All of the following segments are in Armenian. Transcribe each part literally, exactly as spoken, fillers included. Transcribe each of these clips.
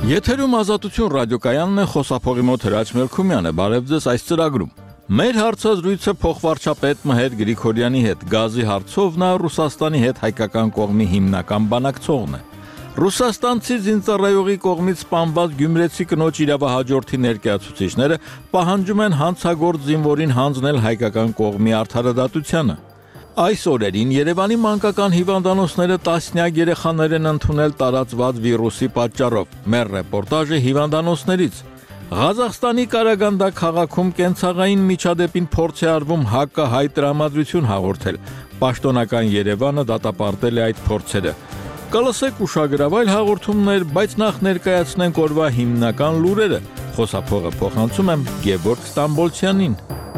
Եթերում Ազատություն ռադիոկայանն է, խոսափողի մոտ Հրաչ Մելքումյանը, բարև ձեզ այս ծրագրում։ Մեր հարցազրույցը փոխվարչապետ Մհեր Գրիգորյանի հետ գազի հարցով նա Ռուսաստանի հետ հայկական կողմի հիմնական բանակցողն է։ Ռուսաստանցի զինծառայողի կողմից սպանված գյումրեցի կնոջ իրավահաջորդի ներկայացուցիչները պահանջում են հանցագործ զինվորին հանձնել հայկական կողմի արդարադատությանը։ Այս օրերին Երևանի մանկական հիվանդանոցները տասնյակ երեխաներ են ընդունել տարածված վիրուսի պատճառով։ Մեր ռեպորտաժը հիվանդանոցներից։ Ղազախստանի Կարագանդա քաղաքում կենցաղային միջադեպին փորձ է արվում հակահայ տրամադրություն հաղորդել։ Պաշտոնական Երևանը դատապարտել է այդ փորձերը։ Կլսեք ուշագրավայր հաղորդումներ, բայց նախ ներկայացնենք օրվա հիմնական լուրերը։ Խոսափողը փոխանցում եմ Գևորգ Ստամբոլցյանին։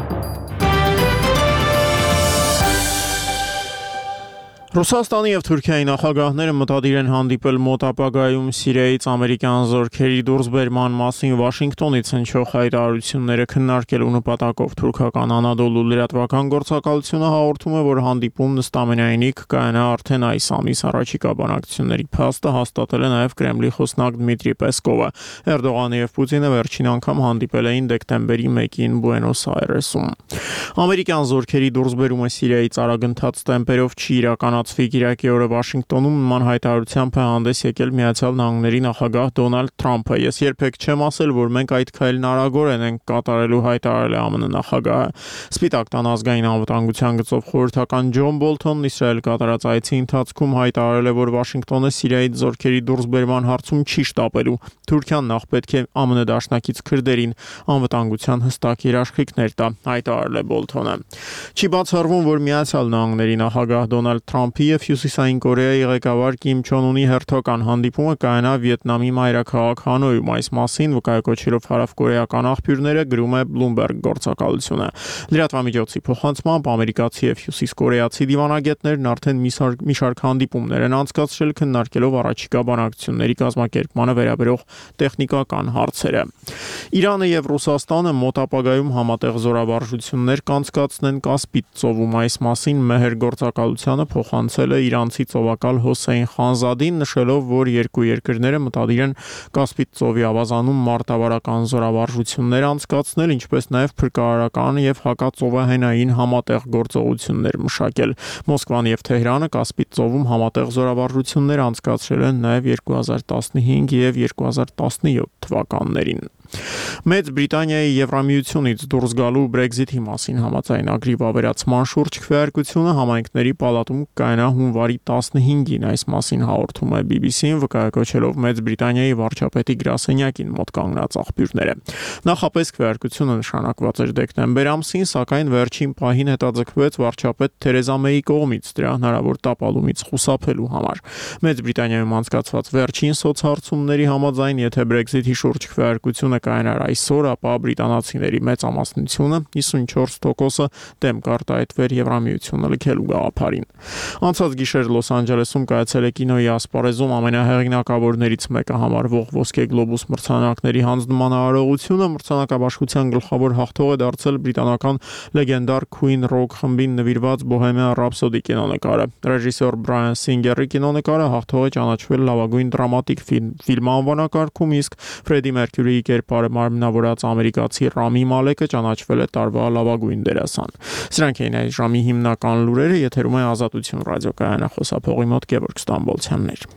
Ռուսաստանի և Թուրքիայի նախագահները մտադիր են հանդիպել մոտ ապագայում Սիրիայից ամերիկյան զորքերի դուրսբերման մասին Վաշինգտոնից հնչող հայտարարությունները քննարկելու նպատակով թուրքական Անադոլու լրատվական գործակալությունը հաղորդում է, որ հանդիպումն ըստամենայնիվ կկայանա արդեն այս ամիս առաջիկա բանակցությունների փաստը հաստատել է նաև Կրեմլի խոսնակ Դմիտրի Պեսկովը։ Էրդողանը և Պուտինը վերջին անգամ հանդիպել էին դեկտեմբերի մեկին Բուենոս Այրեսում։ Ամերիկյան զորքերի դուրսբերումը Սիրիայից արագընթաց տեմպերով չի իրականացվի կիրակի օրը Վաշինգտոնում նման հայտարարությամբ է հանդես եկել Միացյալ Նահանգների նախագահ Դոնալդ Թրամփը։ Ես երբեք չեմ ասել, որ մենք այդ քայլն արագորեն ենք կատարելու, հայտարարել է ԱՄՆ նախագահը։ Սպիտակ տան ազգային անվտանգության գծով խորհրդական Ջոն Բոլթոնն Իսրայել կատարած այցի ընթացքում հայտարարել է, որ Վաշինգտոնը Սիրիայից զորքերի դուրսբերման հարցում չի շտապելու։ Թուրքիան նախ պետք է ԱՄՆ դաշնակից քրդերին անվտանգության հստակ երաշխիքներ տա, հայտարարել է Բոլթոնը։ Չի բացառվում, որ Միացյալ Նահանգների նախագահ Դոնալդ Թրամփի և Հյուսիսային Կորեայի ղեկավար Կիմ Չոն Ունի հերթական հանդիպումը կայանա Վիետնամի մայրաքաղաք Հանոյում։ Այս մասին վկայակոչելով հարավկորեական աղբյուրները գրում է Bloomberg գործակալությունը։ Լրատվամիջոցի փոխանցմամբ ամերիկացի և հյուսիսկորեացի դիվանագետներն արդեն մի շարք հանդիպումներ են անցկացրել քննարկելով առաջիկա բանակցությունների կազմակերպմանը վերաբերող տեխնիկական հարցերը։ Իրանը և Ռուսաստանը մոտ ապագայում համատեղ զորավարժություններ կանցկացնեն Կասպից ծովում։ Այս մասին Մեհեր գործակալությանը փոխանցել է իրանցի ծովակալ Հոսեյն Խանզադին, նշելով, որ երկու երկրները մտադիր են Կասպից ծովի ավազանում մարտավարական զորավարժություններ անցկացնել, ինչպես նաև փրկարարական և հակածովահենային համատեղ գործողություններ մշակել։ Մոսկվան և Թեհրանը Կասպից ծովում համատեղ զորավարժություններ անցկացրել են նաև երկու հազար տասնհինգ և երկու հազար տասնյոթ թվականներին։ Մեծ Բրիտանիայի Եվրամիությունից դուրս գալու Brexit-ի մասին համաձայնագրի վավերացման շուրջ քվեարկությունը համայնքների պալատում կայանա հունվարի տասնհինգին։ Այս մասին հաղորդում է բի բի սին, վկայակոչելով Մեծ Բրիտանիայի վարչապետի գրասենյակին մոտ կանգնած աղբյուրները։ Նախապես քվեարկությունը նշանակված էր դեկտեմբեր ամսին, սակայն վերջին պահին հետաձգվեց վարչապետ Թերեզա Մեյի կողմից դրա հնարավոր տապալումից խուսափելու համար։ Մեծ Բրիտանիայում անցկացված վերջին սոցհարցումների համաձայն, եթե Brexit-ի շուրջ քվեարկությունը կայանար այսօր, ապա բրիտանացիների մեծամասնությունը հիսունչորս տոկոսը դեմ կարտահայտվեր Եվրամիությունը լքելու գաղափարին։ Անցած գիշեր Լոս Անջելեսում կայացել է կինոյի ասպարեզում ամենահեղինակավորներից մեկը համարվող Ոսկե գլոբուս մրցանակների հանձնման արարողությունը։ Մրցանակաբաշխության գլխավոր հաղթող է դարձել բրիտանական լեգենդար Queen Rock խմբին նվիրված Bohemian Rhapsody կինոնկարը։ Ռեժիսոր Բրայան Սինգերի կինոնկարը հաղթող է ճանաչվել լավագույն դրամատիկ ֆիլմ անվանակարգում, իսկ Ֆրեդի Մերկյուրիի կերպարը մարմնավորած ամերիկացի Ռամի Մալեկը ճանաչվել է տարվա լավագույն դերասան։ Սրանք էին այս ժամի հիմնական լուրերը, եթերում է Ազատություն ռադիոկայանը, խոսափողի մոտ Գևորգ Ստամբոլցյանն էր։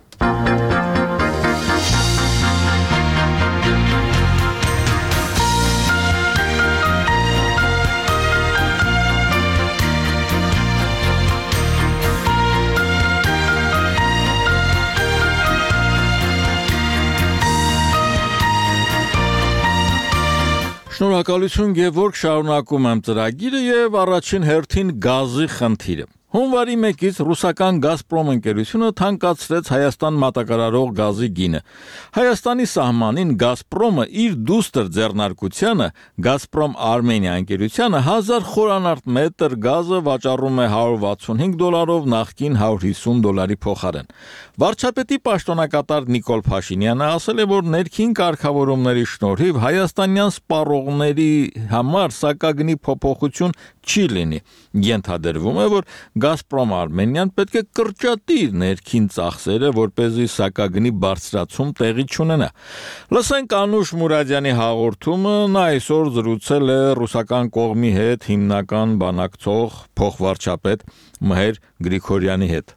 Շնորհակալություն Գևորգ, շարունակում եմ ծրագիրը եւ առաջին հերթին գազի խնդիրը։ Հունվարի մեկից ռուսական Գազպրոմ ընկերությունը թանկացրեց Հայաստան մատակարարող գազի գինը։ Հայաստանի սահմանին Գազպրոմը իր դուստր ձեռնարկությանը Գազպրոմ Արմենիա ընկերությանը հազար խորանարդ մետր գազը վաճառում է հարյուր վաթսունհինգ դոլարով նախկին հարյուր հիսուն դոլարի փոխարեն։ Վարչապետի պաշտոնակատար Նիկոլ Փաշինյանը ասել է, որ ներքին կարգավորումների շնորհիվ հայաստանյան սպառողների համար սակագնի փոփոխություն չի լինի։ Ենթադրվում է, որ Գազպրոմ Արմենիան պետք է կրճատի իր ներքին ծախսերը, որպեսզի սակագնի բարձրացում տեղի չունենա։ Լսենք Անուշ Մուրադյանի հաղորդումը, նա այսօր զրուցել է ռուսական կողմի հետ հիմնական բանակցող փոխվարչապետ Մհեր Գրիգորյանի հետ։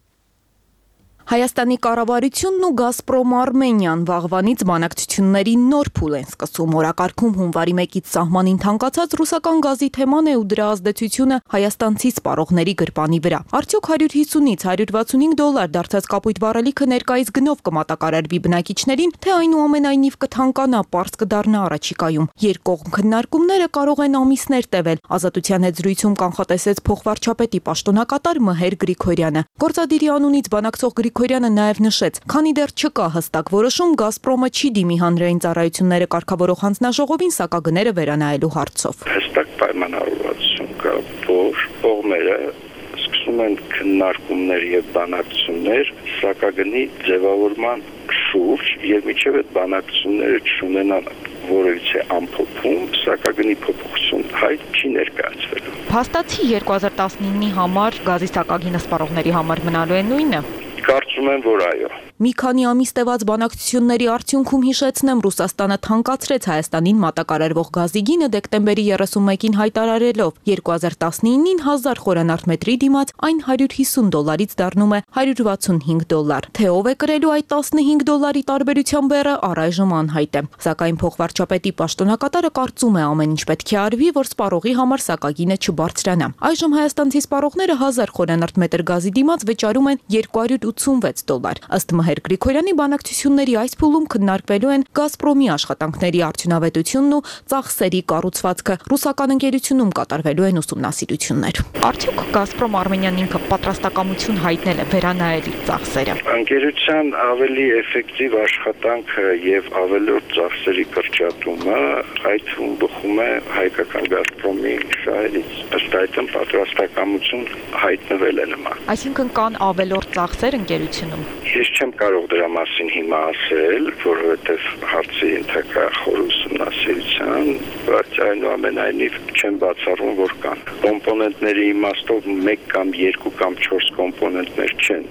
Հայաստանի կառավարությունն ու Գազպրոմ Արմենիան վաղվանից բանակցությունների նոր փուլ են սկսում։ Օրակարգում հունվարի մեկից սահմանին թանկացած ռուսական գազի թեման է ու դրա ազդեցությունը հայաստանցի սպառողների գրպանի վրա։ Արդյոք հարյուր հիսունից հարյուր վաթսունհինգ դոլար դարձած կապույտ վառելիքը ներկայիս գնով կմատակարարվի բնակիչներին, թե այնուամենայնիվ կթանկանա, պարզ կդառնա առաջիկայում։ Երկկողմ քննարկումները կարող են ամիսներ տևել։ Ազատության հետ զրույցում կանխատեսեց փոխվարչապետի պաշտոնակատար Մհեր Գրիգորյանը։ Գործադիրի անունից բանակցող Գրիգորյանը նաև նշեց, քանի դեռ չկա հստակ որոշում, Գազպրոմը չի դիմի հանրային ծառայությունները կարգավորող հանձնաժողովին սակագները վերանայելու հարցով։ Հստակ պայմանավորվածություն կա, որ կողմերը սկսում են քննարկումներ եւ բանակցություններ սակագնի ձևավորման շուրջ, եւ մինչեւ այդ բանակցությունները չունենան որևիցե ամփոփում, սակագնի փոփոխություն հայտ չի ներկայացվելու։ Փաստացի երկու հազար տասնինի համար գազի սակագինը սպառողների համար մնալու է նույնը։ Կարծում եմ, որ այո։ Մի քանի ամիս տևած բանակցությունների արդյունքում հիշեցնեմ, Ռուսաստանը թանկացրեց Հայաստանին մատակարարվող գազի գինը դեկտեմբերի երեսունմեկին հայտարարելով երկու հազար տասնինին հազար խորանարդ մետրի դիմաց այն հարյուր հիսուն դոլարից դառնում է հարյուր վաթսունհինգ դոլար։ Թե ով է կրելու այդ տասնհինգ դոլարի տարբերության բեռը առայժմ անհայտ է։ Սակայն փոխվարչապետի պաշտոնակատարը կարծում է ամեն ինչ պետք է արվի, որ սպառողի համար սակագինը չբարձրանա։ Այժմ հայաստանցի սպառողները հազար խորանարդ մետր գազի դիմաց վճարում են երկու հարյուր ութսունվեց դոլար։ Ըստ Մհեր Գրիգորյանի բանակցությունների այս փուլում քննարկվելու են Գազպրոմի աշխատանքների արդյունավետությունն ու ծախսերի կառուցվածքը։ Ռուսական ընկերությունում կատարվելու են ուսումնասիրություններ։ Արդյոք Գազպրոմ Արմենիան ինքը պատրաստակամություն հայտնել է վերանայել իր ծախսերը։ Ընկերության ավելի էֆեկտիվ աշխատանքը եւ ավելորդ ծախսերի կրճատումը այդ թվում բխում է հայկական Գազպրոմի շահերից։ Ըստ այդմ պատրաստակամություն հայտնվել է նման։ Այսինքն կան ավելորդ ծախսեր ընկերությունում։ Ես չեմ կարող դրա մասին հիմա ասել, որովհետև հարցի ենթակա խոր ուսումնասիրության, բայց այնուամենայնիվ չեմ բացառում, որ կան։ Կոմպոնենտների իմաստով մեկ կամ երկու կամ չորս կոմպոնենտներ չեն։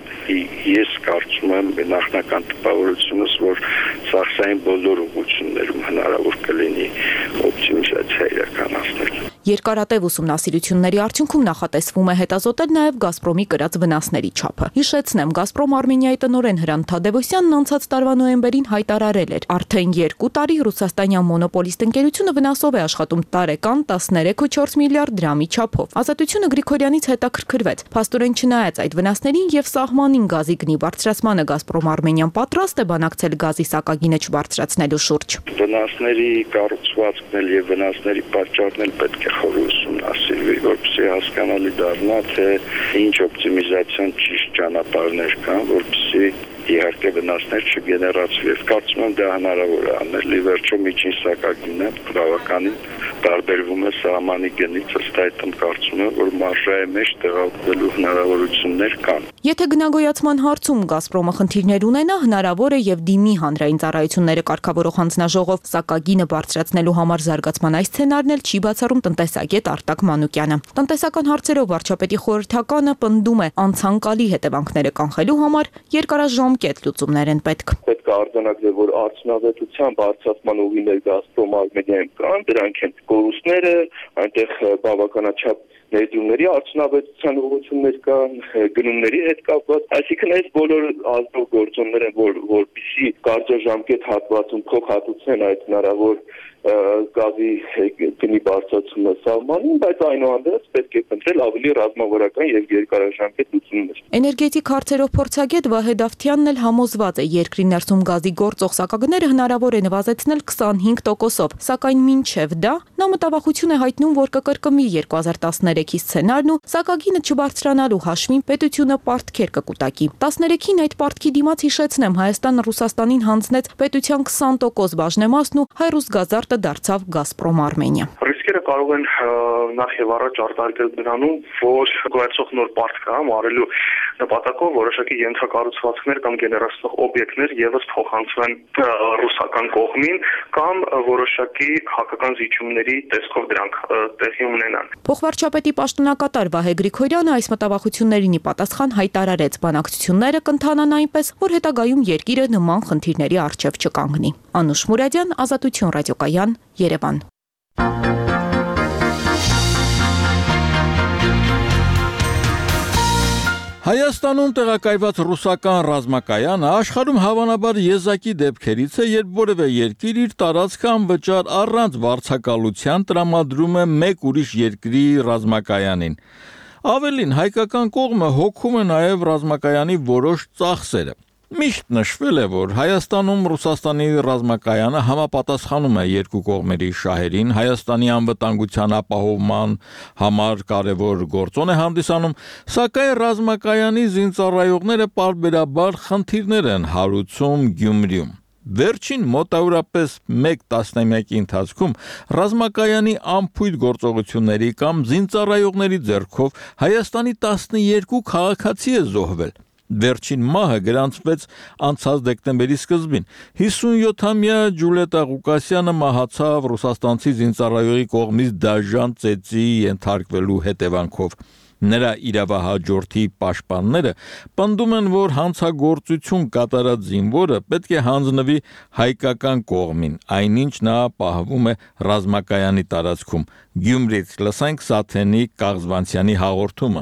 Ես կարծում եմ նախնական տպավորությունս, որ ծախսային բոլոր ուղղություններում հնարավոր կլինի օպտիմիզացիա իրականացնել։ Երկարատև ուսումնասիրությունների արդյունքում նախատեսվում է հետազոտել նաև Գազպրոմի կրած վնասների չափը։ Հիշեցնեմ, Գազպրոմ Արմենիայի տնօրեն Հրանտ Թադևոսյանն անցած տարվա նոյեմբերին հայտարարել էր, արդեն երկու տարի ռուսաստանյան մոնոպոլիստ ընկերությունը վնասով է աշխատում տարեկան տասներեք կόμμα չորս միլիարդ դրամի չափով։ Ազատությունը Գրիգորյանից հետաքրքրվեց։ Փաստորեն չնայած այդ վնասներին եւ սահմանին գազի գնի բարձրացմանը Գազպրոմ Արմենիան պատրաստ է բանակցել գազի սակագինը չբարձրացնելու շուրջ։ Վնասների կառուցվածքն էլ եւ վնասների պատճառն էլ պետք է խոր ուսումնասիրվի, որպեսզի հասկանալի դառնա, թե ինչ օպտիմիզացիան ճիշտ ճանապարհներ կան, որպեսզի իհարկե վնասներ չգեներացվի։ Կարծում եմ դա հնարավոր է անել։ Ի վերջո միջին սակագինը բավականին տարբերվում է սահմանի գնից, ըստ այդմ կարծում եմ, որ մարժայի մեջ տեղավորվելու հնարավորություններ կան։ Եթե գնագոյացման հարցում Գազպրոմը խնդիրներ ունենա, հնարավոր է եւ դիմի հանրային ծառայությունները կարգավորող հանձնաժողով, սակագինը բարձրացնելու համար զարգացման այս սցենարն էլ չի բացառում տնտեսագետ Արտակ Մանուկյանը։ Տնտեսական հարցերով վարչապետի խորհրդականը պնդում է, անցանկալի հետևանքները կանխելու համար երկարաժամկետ լուծումներ են պետք։ Պետք է արձանագրել, որ արդյունավետության բարձրացման ուղիներ Գազպրոմ Արմենիայում կան, դրանք են կորուստները, այնտեղ բավականաչափ ներդրումների արդյունավետության ուղղություններ կան, գնումների հետ կապված, այսինքն այս բոլոր ազդող գործոններ են, որ որպեսզի կարճաժամկետ հատվածում փոխհատուցեն այդ հնարավոր գազի գնի բարձրացումը սահմանին, բայց այնուհանդերձ պետք է փնտրել ավելի ռազմավարական եւ երկարաժամկետ լուծումներ։ Էներգետիկ հարցերով փորձագետ Վահե Դավթյանն էլ համոզված է, երկրի ներսում գազի գործող սակագները հնարավոր է նվազեցնել քսանհինգ տոկոսով, սակայն մինչև դա նա մտավախություն է հայտնում, որ կկրկնվի երկու հազար տասներեքի սցենարն ու սակագինը չբարձրանալու հաշվին պետությունը պարտքեր կկուտակի։ տասներեքին այդ պարտքի դիմաց հիշեցնեմ, Հայաստանը Ռուսաստանին հանձնեց պետության քսան տոկոս բաժնեմասն ու հայ-ռուս գազարդը դարձավ Գազպրոմ Արմենիա։ Ռիսկերը կարող են նախ եւ առաջ արտահայտել նրանում, որ գոյացող նոր պարտքամ արելու նպատակով որոշակի ենթակառուցվածքներ կամ գեներացնող օբյեկտներ եւս փոխանցվեն ռուսական կողմին կամ որոշակի հակական զիջումների տեսքով դրանք տեղի ունենան։ Փոխվարչապետի պաշտոնակատար Վահե Գրիգորյանը այս մտավախություններին ի պատասխան հայտարարեց, բանակցությունները կընթանան այնպես, որ հետագայում երկիրը նման խնդիրների առջև չկանգնի։ Անուշ Մուրադյան, Ազատություն ռադիոկայան, Երևան։ Հայաստանում տեղակայված ռուսական ռազմակայանը աշխարհում հավանաբար եզակի դեպքերից է, երբ որևէ երկիր իր տարածքը անվճար առանց վարձակալության տրամադրում է մեկ ուրիշ երկրի ռազմակայանին։ Ավելին, հայկական կողմը հոգում է նաև ռազմակայանի որոշ ծախսերը։ Միշտ նշվել է, որ Հայաստանում Ռուսաստանի ռազմակայանը համապատասխանում է երկու կողմերի շահերին, Հայաստանի անվտանգության ապահովման համար կարևոր գործոն է հանդիսանում, սակայն ռազմակայանի զինծառայողները պարբերաբար խնդիրներ են հարուցում Գյումրիում։ Վերջին մոտավորապես մեկ տասնամյակի ընթացքում ռազմակայանի անփույթ գործողությունների կամ զինծառայողների ձեռքով Հայաստանի տասներկու քաղաքացի է զոհվել։ Վերջին մահը գրանցվեց անցած դեկտեմբերի սկզբին։ հիսունյոթամյա Ջուլետա Ղուկասյանը մահացավ ռուսաստանցի զինծառայողի կողմից դաժան ծեծի ենթարկվելու հետևանքով։ Նրա իրավահաջորդի պաշտպանները պնդում են, որ հանցագործություն կատարած զինվորը պետք է հանձնվի հայկական կողմին, այնինչ նա պահվում է ռազմակայանի տարածքում։ Գյումրիից լսենք Սաթենի Կաղզվանցյանի հաղորդումը։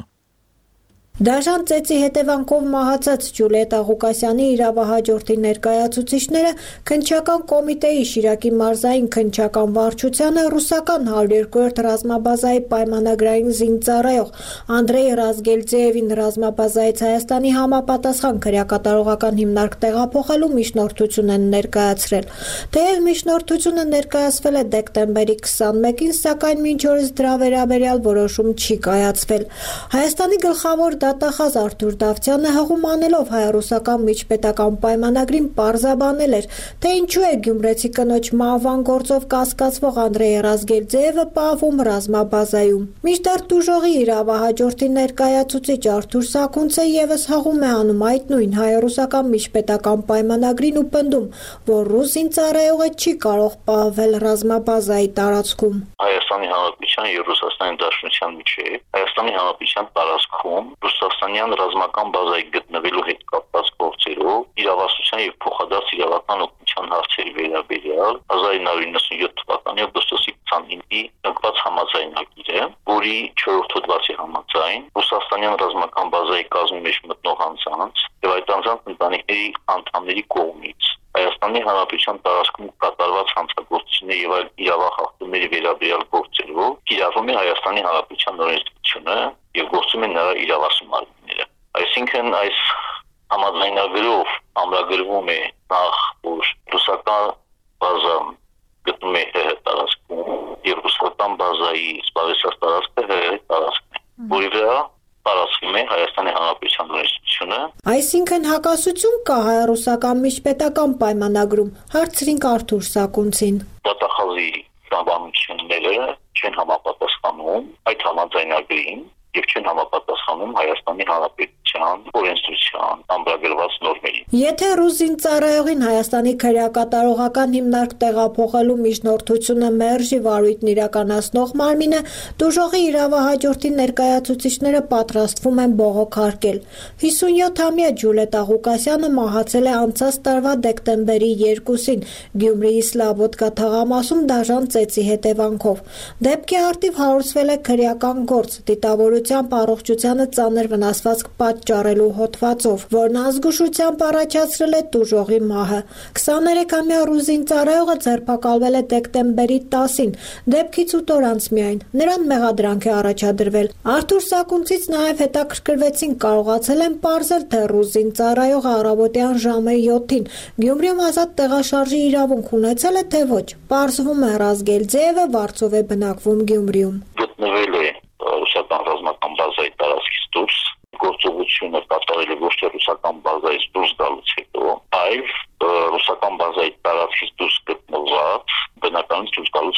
Դաժան ծեծի հետևանքով մահացած Ջուլիետա Ղուկասյանի իրավահաջորդի ներկայացուցիչները քննչական կոմիտեի Շիրակի մարզային քննչական վարչությանը ռուսական հարյուր երկրորդ ռազմաբազայի պայմանագրային զինծառայող Անդրեյ Ռազգելձեևին ռազմաբազայից Հայաստանի համապատասխան քրեակատարողական հիմնարկ տեղափոխելու միջնորդություն են ներկայացրել։ Թեև միջնորդությունը ներկայացվել է դեկտեմբերի քսանմեկին, սակայն մինչ օրս դրա վերաբերյալ որոշում չի կայացվել։ Հայաստանի գլխավոր դատախազ Արթուր Դավթյանը հղում անելով հայ-ռուսական միջպետական պայմանագրին պարզաբանել էր, թե ինչու է գյումրեցի կնոջ մահվան գործով կասկածվող Անդրեյ Ռազգելձեևը պահվում ռազմաբազայում։ Մինչդեռ տուժողի իրավահաջորդի ներկայացուցիչ Արթուր Սաքունցը ևս հղում է անում այդ նույն հայ-ռուսական միջպետական պայմանագրին ու պնդում, որ ռուս զինծառայողը չի կարող պահվել ռազմաբազայի տարածքում։ Հայաստանի Հանրապետության եւ Ռուսաստանի Դաշնության միջեւ Հայաստանի Հանրապետության տարածքում Ռուսաստանյան ռազմական բազայի գտնվելու հետ կապված գործերով իրավասության եւ փոխադարձ իրավական օգնության հարցերի վերաբերյալ հազար ինը հարյուր նվաթ թվականի օգոստոսի քսանինի կնքված համաձայնագիր է, որի չորրորդ հոդվածի համաձայն Ռուսաստանյան ռազմական բազայի կազմի մեջ մտնող անձանց եւ այդ անձանց ընտանիքների անդամների կողմից Հայաստանի Հանրապետության տարածքում կատարված հանցագործությունների եւ այլ իրավախախտումների վերաբերյալ գործերով կիրառվում է Հայաստանի Հանրապետության օրենսդրությունը եւ գործում են նրա իրավասու մարմինները։ Այսինքն այս համաձայնագրով ամրագրվում է նախ, որ ռուսական բազան գտնվում է ՀՀ տարածքում եւ ռուսական բազայի զբաղեցած տարածքը ՀՀ տարածքն է, որի վրա տարածվում է Հայաստանի Հանրապետության օրենսդրությունը։ Այսինքն հակասություն կա հայ-ռուսական միջպետական պայմանագրում, հարցրինք Արթուր Սաքունցին։ Դատախազի բանությունները չեն համապատասխանում այդ համաձայնագրին եւ չեն համապատասխանում Հայաստանի Հանրապետության օրենսդրության ամրագրված նորմերին։ Եթե ռուս զինծառայողին Հայաստանի քրեակատարողական հիմնարկ տեղափոխելու միջնորդությունը մերժի վարույթն իրականացնող մարմինը, դուժողի իրավահաջորդի ներկայացուցիչները պատրաստվում են բողոքարկել։ հիսունյոթամյա Ջուլետա Ղուկասյանը մահացել է անցած տարվա դեկտեմբերի երկուսին Գյումրիի Սլաբոդկա թաղամասում դաժան ծեծի հետևանքով։ Դեպքի արդիվ հարուցվել է քրեական գործ դիտավորությամբ առողջությանը ծանր վնասվածք պատճառելու հոդվածով, որն ազգուշությամբ առաջացրել է տուժողի մահը։ քսաներեքամյա ռուս զինծառայողը ձերբակալվել է դեկտեմբերի տասին, դեպքից ութ օր անց միայն։ Նրան մեղադրանք է առաջադրվել։ Արթուր Սաքունցից նաև հետաքրքրվեցին, կարողացել են պարզել, թե ռուս զինծառայողը առավոտյան ժամը յոթին Գյումրիում ազատ տեղաշարժի իրավունք ունեցել է, թե ոչ։ Պարզվում է Ռազգելձեևը վարձով է բնակվում Գյումրիում։ Գտնվել է ռուսական ռազմական բազայի տարածքից դուրս, գործողությունը կատարել է ոչ թե ռուսական բազայից դուրս գալուց հետո, այլ ռուսական բազայի տարածքից դուրս գտնված բնականից դուրս գալուց հետո։ Այսինքն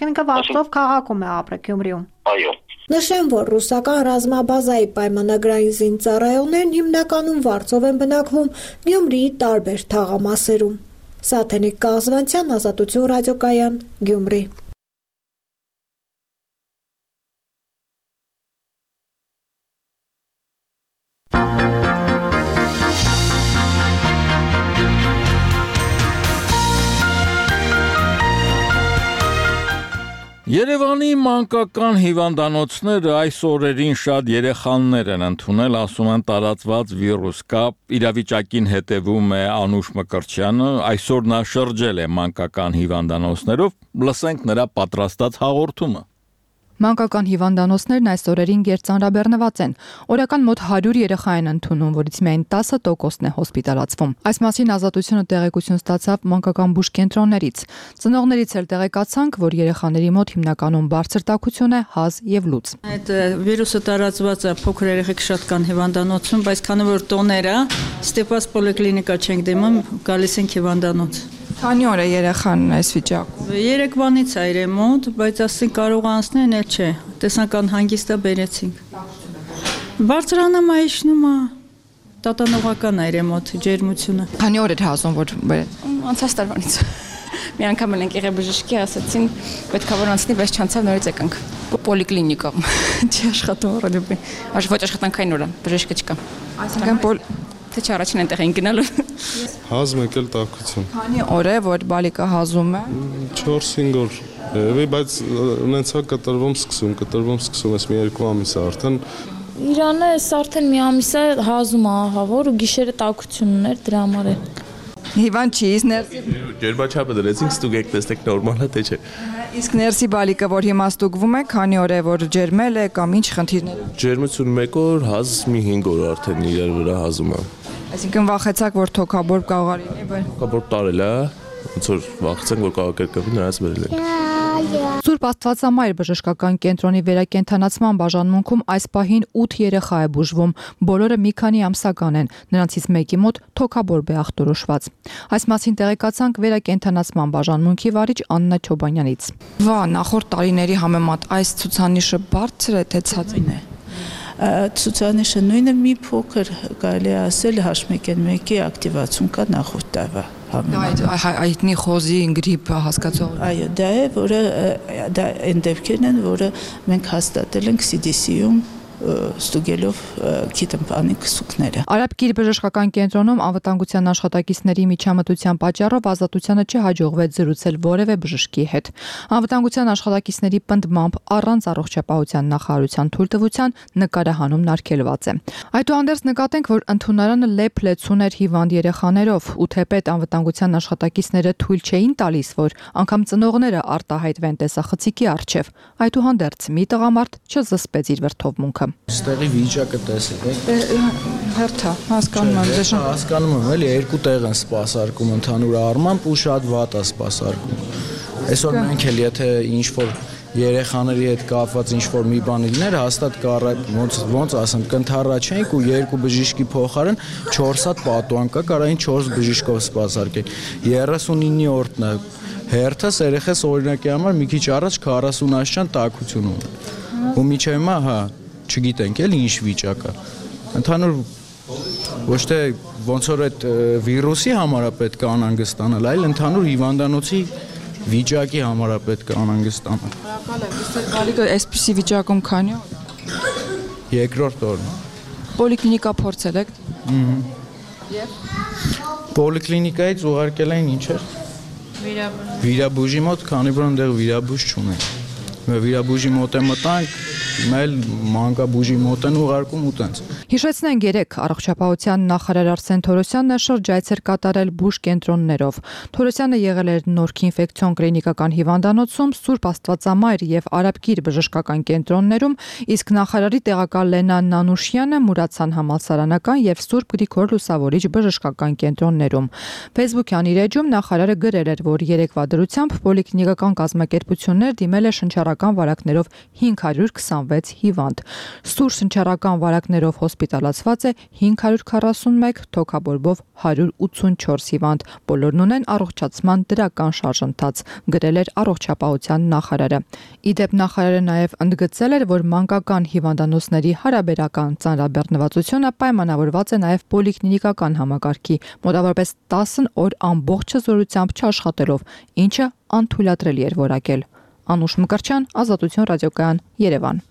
Այսինքն վարձով քաղաքում է ապրել Գյումրիում։ Այո։ Նշեմ, որ ռուսական ռազմաբազայի պայմանագրային զինծառայողներն հիմնականում վարձով են բնակվում Գյումրիի տարբեր թաղամասերում։ Սաթենիկ Կազվանցյան, Ազատություն ռադիոկայան, Գյումրի։ Երևանի մանկական հիվանդանոցները այս օրերին շատ երեխաներ են ընդունել, ասում են տարածված վիրուս կա, իրավիճակին հետևում է Անուշ Մկրտչյանը, այսօր նա շրջել է մանկական հիվանդանոցներով, լսենք նրա պատրաստած հաղորդումը։ Մանկական հիվանդանոցներն այս օրերին գերծանրաբեռնված են։ Օրական մոտ հարյուր երեխա են ընդունում, որից միայն տասը տոկոսն է հոսպիտալացվում։ Այս մասին Ազատությունը տեղեկություն ստացավ մանկական բուժկենտրոններից։ Ծնողներից էլ տեղեկացանք, որ երեխաների մոտ հիմնականում բարձր տաքություն է, հազ եւ լուծ։ Այդ վիրուսը տարածված է, փոքր երեխեք շատ կան հիվանդանոցում, բայց քանի որ տոներ է, Ստեփաս պոլիկլինիկա չենք դիմում, գալիս ենք հիվանդանոց։ Քանի օր է երեխան այս վիճակում։ Երեկվանից է իր մոտ, բայց ասենք կարող անցնեն, էլ չէ։ Տեսական հանգիստը բերեցինք։ Բարձրանը մայիշնում է, տատանողական է իր մոտ ջերմությունը։ Քանի օր է հազում, որ Անցած տարվանից։ Մի անգամ ենք եղել բժշկի, ասացին, պետք է որ անցնի, բայց չանցավ, նորից եկանք։ Պոլիկլինիկա։ Չի աշխատում ռադիոպի։ Աշ ոչ աշխատանքային օր է, բժշկը չկա։ Այսինքն թե չառաջին այնտեղ են գնալու։ Հազմ եկել տաքություն։ Քանի օր է, որ բալիկը հազում է։ չորս-հինգ օր։ Եվ բայց ունեցա կտրվում սկսում, կտրվում սկսում ես մի երկու ամիս է արդեն։ Իրանը էս արդեն մի ամիս է հազում է ահավոր ու գիշերը տաքություն ուներ դրա համար է։ Հիվանդ չի, իսկ ներսի ջերմաչափը դրեցինք, ստուգեք, տեսեք նորմալ է թե չէ։ Իսկ ներսի բալիկը, որ հիմա ստուգվում է, քանի օր է, որ ջերմել է կամ ինչ խնդիրներ։ Ջերմություն մեկ օր, հազ մի հինգ օր արդեն իրար վրա հազում է։ Այսինքն վախեցաք, որ թոքաբորբ կարող լինի, բայց թոքաբորբ տարել է, ոնց որ վախեցանք, որ կարող կրկնվի, նրանց բերել ենք։ Սուրբ Աստվածամայր բժշկական կենտրոնի վերակենդանացման բաժանմունքում այս պահին ութ երեխա է բուժվում, բոլորը մի քանի ամսական են, նրանցից մեկի մոտ թոքաբորբ է ախտորոշված։ Այս մասին տեղեկացանք վերակենդանացման բաժանմունքի վարիչ Աննա Չոբանյանից։ Վա, նախորդ տարիների համեմատ այս ցուցանիշը բարձր է թե ցածր է։ Ցուցանիշը նույնը մի փոքր կարելի է ասել H մեկ N մեկի ակտիվացում կա նախորդ տարվա համեմատ։ Հայտնի խոզի գրիպ հասկացող։ Այո, դա է, որը դա այն դեպքերն են, որը մենք հաստատել ենք C D C-ում ստուգելով գիտեմպանի քսուկները։ Արաբկիր բժշկական կենտրոնում անվտանգության աշխատակիցների միջամտության պատճառով Ազատությանը չհաջողվեց զրուցել որևէ բժշկի հետ։ Անվտանգության աշխատակիցների պնդմամբ առանց առողջապահության նախարարության թույլտվության նկարահանումն արգելված է։ Այդուհանդերձ նկատենք, որ ընդունարանը լեփ-լեցուն էր հիվանդ երեխաներով ու թեպետ անվտանգության աշխատակիցները թույլ չէին տալիս, որ անգամ ծնողները արտահայտվեն տեսախցիկի առջև։ Այդուհանդերձ մի տղամարդ չզսպեց իր վրդովմունքը։ Ստեղի վիճակը տեսեք, հերթա, հասկանում եմ, դե հասկանում եմ, էլի երկու տեղ են սպասարկում ընդհանուր առմամբ ու շատ վատ է սպասարկում։ Այսօր մենք էլ եթե ինչ-որ երեխաների հետ կապված ինչ-որ մի բան լիներ, հաստատ կառա ոնց ոնց ասեմ, կընթառաջենք ու երկու բժիշկի փոխարեն չորս հատ պատուհան կա, կարային չորս բժիշկով սպասարկենք։ երեսունիններորդն է հերթը, երեխես օրինակի համար մի քիչ առաջ քառասուն աշճան տաքություն ունի։ Ու միջև հիմա, հա, չգիտենք էլ ինչ վիճակ է։ Ընդհանուր ոչ թե ոնց որ այդ վիրուսի համար է պետք է անհանգստանալ, այլ ընդհանուր հիվանդանոցի վիճակի համար է պետք է անհանգստանալ։ Շնորհակալ եմ, իսկ բալիկը այսպիսի վիճակում քանի օր։ Երկրորդ օրն։ Պոլիկլինիկա փորձել եք։ Ահա։ Եվ պոլիկլինիկայից ուղարկել էին ինչ էր։ Վիրաբույժ։ Վիրաբույժի մոտ, քանի որ այնտեղ վիրաբույժ չունեն։ Վիրաբույժի մոտ է մտանք, մել մանկաբույժի մոտ են ուղարկում ու տենց։ Հիշեցնենք երեք առողջապահության նախարար Արսեն Թորոսյանն շրջայցեր կատարել բուժ կենտրոններով։ Թորոսյանը եղել էր Նորքի ինֆեկցիոն կլինիկական հիվանդանոցում, Սուրբ Աստվածամայր եւ Արաբկիր բժշկական կենտրոններում, իսկ նախարարի տեղակալ Լենա Նանուշյանը Մուրացան համալսարանական եւ Սուրբ Գրիգոր Լուսավորիչ բժշկական կենտրոններում։ Facebook-յան իր էջում նախարարը գրել էր, որ երեկվա դրությամբ պոլիկլինիկական կազմակերպություններ դիմել է շնչառական վարակներով հինգ հարյուր քսան ութսանվեց հիվանդ։ Սուր շնչառական վարակներով հոսպիտալացված է հինգ հարյուր քառասունմեկ, թոքաբորբով հարյուր ութսունչորս հիվանդ։ Բոլորն ունեն առողջացման դրական շարժընթաց, գրել էր առողջապահության նախարարը։ Իդեպ նախարարը նաև ընդգծել էր, որ մանկական հիվանդանոցների հարաբերական ծանրաբեռնվածությունը պայմանավորված է նաև պոլիկլինիկական համակարգի, մոտավորապես տասը օր ամբողջ զորությամբ չաշխատելով, ինչը անթույլատրելի էր որակել։ Անուշ Մկրտչյան, Ազատություն ռադիոկայան, Երևան։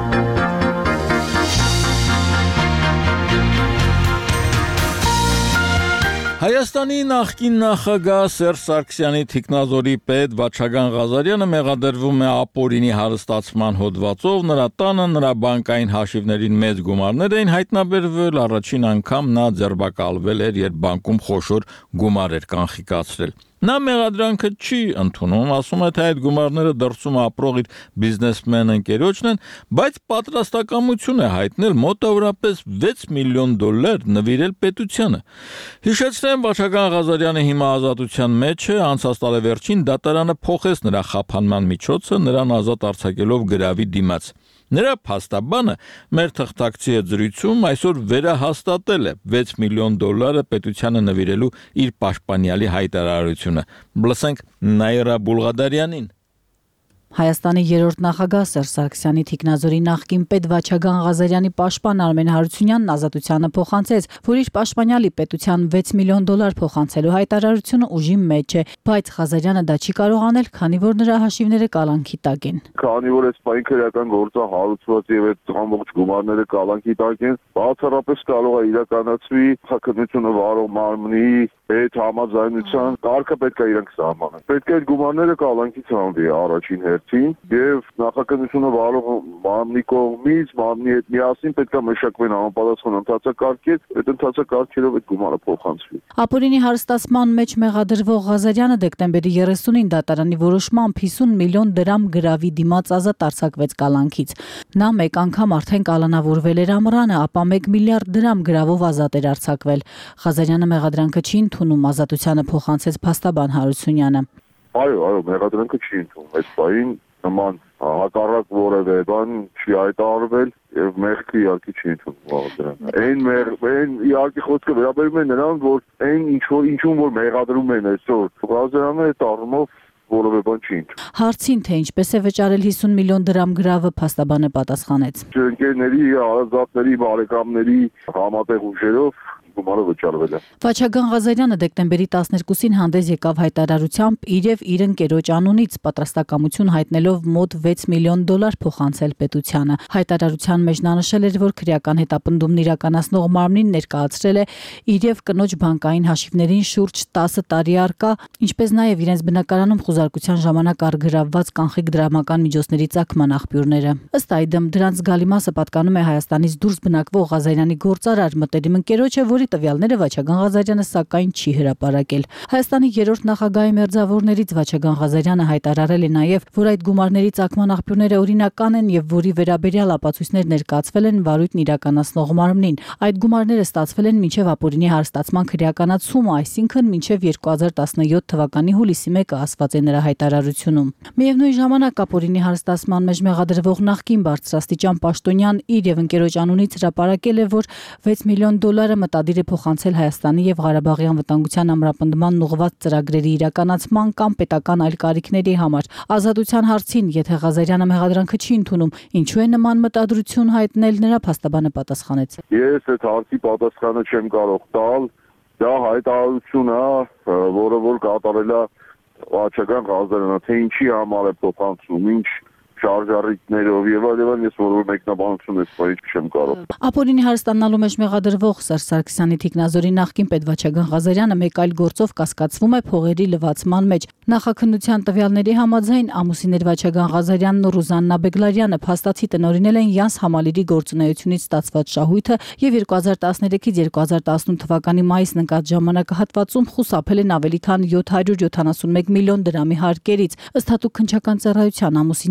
Հայաստանի նախկին նախագահ Սերժ Սարգսյանի թիկնազորի պետ Վաչագան Ղազարյանը մեղադրվում է ապօրինի հարստացման հոդվածով, նրա տանը նրա բանկային հաշիվներին մեծ գումարներ էին հայտնաբերվել, առաջին անգամ նա ձերբակալվել էր, երբ բանկում խոշոր գումար էր կանխիկացրել։ Նա մեղադրանքը չի ընդունում, ասում է, թե այդ գումարները դրսում ապրող իր բիզնեսմեն ընկերոջն են, բայց պատրաստակամություն է հայտնել մոտավորապես վեց միլիոն դոլար նվիրել պետությանը։ Հիշեցնեմ, Վաչագան Ղազարյանը հիմա ազատության մեջ է, անցած տարեվերջին դատարանը փոխեց նրա խափանման միջոցը, նրան ազատ արձակելով գրավի դիմաց։ Նրա փաստաբանը մեր թղթակցի հետ զրույցում այսօր վերահաստատել է վեց միլիոն դոլարը պետությանը նվիրելու իր պաշտպանյալի հայտարարությունը։ Լսենք Նաիրա Բուլղադարյանին։ Հայաստանի երրորդ նախագահ Սերժ Սարգսյանի թիկնազորի նախկին պետ Վաչագան Ղազարյանի պաշտպան Արմեն Հարությունյանն ազատությանը փոխանցեց, որ իր պաշտպանյալի պետության վեց միլիոն դոլար փոխանցելու հայտարարությունը ուժի մեջ է, բայց Ղազարյանը դա չի կարող անել, քանի որ նրա հաշիվները կալանքի տակ են։ Քանի որ այս պայն քրեական գործը հարուցված եւ այդ ամբողջ գումարները կալանքի տակ են, բացառապես կարող է իրականացվի հակադրությունը վարող մարմնի հետ համաձայնության կարգը պետք է իրենք սահմանեն։ Պետք է այդ գումարները կալանքի ցանվի առաջին հերթին եւ նախաքննությունը վարող մարմնի կողմից մարմնի հետ միասին պետք է մշակվեն համապատասխան ընթացակարգեր, այդ ընթացակարգերով այդ գումարը փոխանցվի։ Ապօրինի հարստացման մեջ մեղադրվող Ղազարյանը դեկտեմբերի երեսունին դատարանի որոշմամբ հիսուն միլիոն դրամ գրավի դիմաց ազատ արձակվեց կալանքից։ Նա մեկ անգամ արդեն կալանավորվել էր ամռանը, ապա մեկ միլիարդ դրամ գրավով ազատ էր արձակվել։ Ղազարյանը մեղադրանքը չի ընդունում, ազատությանը փոխանցեց փաստաբան Հարությունյանը։ Այո, այո, մեղադրանքը չի ընդունում։ Այս բային նման հակառակ որևէ բան չի հայտարարվել եւ մեղքը իհարկե չի ընդունում։ Այն մեղ, այն իհարկե խոսքը վերաբերում է նրան, որ այն ինչ որ ինչու որ մեղադրում են այսօր, Ղազարյանը այդ առումով որևէ բան չի ընդունում։ Հարցին, թե ինչպես է վճարել հիսուն միլիոն դրամ գրավը, փաստաբանը պատասխանեց։ Ընկերների, հարազատների, բարեկամների համատեղ ուժերով գումարը վճարվել է։ Վաչագան Ղազարյանը դեկտեմբերի տասներկուսին հանդես եկավ հայտարարությամբ իր եւ իր ընկերոջ անունից պատրաստակամություն հայտնելով մոտ վեց միլիոն դոլար փոխանցել պետությանը։ Հայտարարության մեջ նա նշել էր, որ քրեական հետապնդումն իրականացնող մարմնին ներկայացրել է իր եւ կնոջ բանկային հաշիվներին շուրջ տասը տարի առկա, ինչպես նաեւ իրենց բնակարանում խուզարկության ժամանակ առգրավված կանխիկ դրամական միջոցների ծագման աղբյուրները։ Ըստ այդմ դրանց զգալի մասը պատկանում է Հայաստանից դուրս բնակվող Ղազարյանի գործարար մտերիմ ընկերոջը, որի տվյալները Վաչագան Ղազարյանը սակայն չի հրապարակել։ Հայաստանի երրորդ նախագահի մերձավորներից Վաչագան Ղազարյանը հայտարարել է նաև, որ այդ գումարների ծագման աղբյուրները օրինական են եւ որի վերաբերյալ ապացույցներ ներկայացվել են վարույթն իրականացնող մարմնին։ Այդ գումարները ստացվել են մինչև ապօրինի հարստացման քրեականացումը, այսինքն մինչև երկու հազար տասնյոթ թվականի հուլիսի մեկը, ասված է նրա հայտարարությունում։ Միևնույն ժամանակ ապօրինի հարստացման մեջ մեղադրվող նախկին բարձրաստիճան պաշտոնյան իր եւ ընկերոջ անունից հրապարակել է, որ վեց միլիոն դոլարը մտադիր է փոխանցել Հայաստանի եւ Ղարաբաղի անվտանգության ամրապնդման ուղղված ծրագրերի իրականացման կամ պետական այլ կարիքների համար։ Ազատության հարցին, եթե Ղազարյանը մեղադրանքը չի ընդունում, ինչու է նման մտադրություն հայտնել, նրա փաստաբանը պատասխանեց։ Ես այդ հարցի պատասխանը չեմ կարող տալ, դա հայտարարություն է, որը որ կատարել է Վաչագան Ղազարյանը, թե ինչի համար է փոխանցում, ինչ շարժառիթներով եւ այլն, ես որևէ մեկնաբանություն այս բանի չեմ կարող։ Ապօրինի հարստանալու մեջ մեղադրվող Սերժ Սարգսյանի թիկնազորի նախկին պետ Վաչագան Ղազարյանը մեկ այլ գործով կասկածվում է փողերի լվացման մեջ։ Նախաքննության տվյալների համաձայն ամուսիններ Վաչագան Ղազարյանն ու Ռուզաննա Բեգլարյանը փաստացի տնօրինել են Յանս Համալիրի գործունեությունից ստացված շահույթը եւ երկու հազար տասներեքից երկու հազար տասնութ թվականի մայիսն ընկած ժամանակահատվածում խուսափել են ավելի քան յոթ հարյուր յոթանասունմեկ միլիոն դրամի հարկերից։ Ըստ հատուկ քննչական ծառայության ամուսինները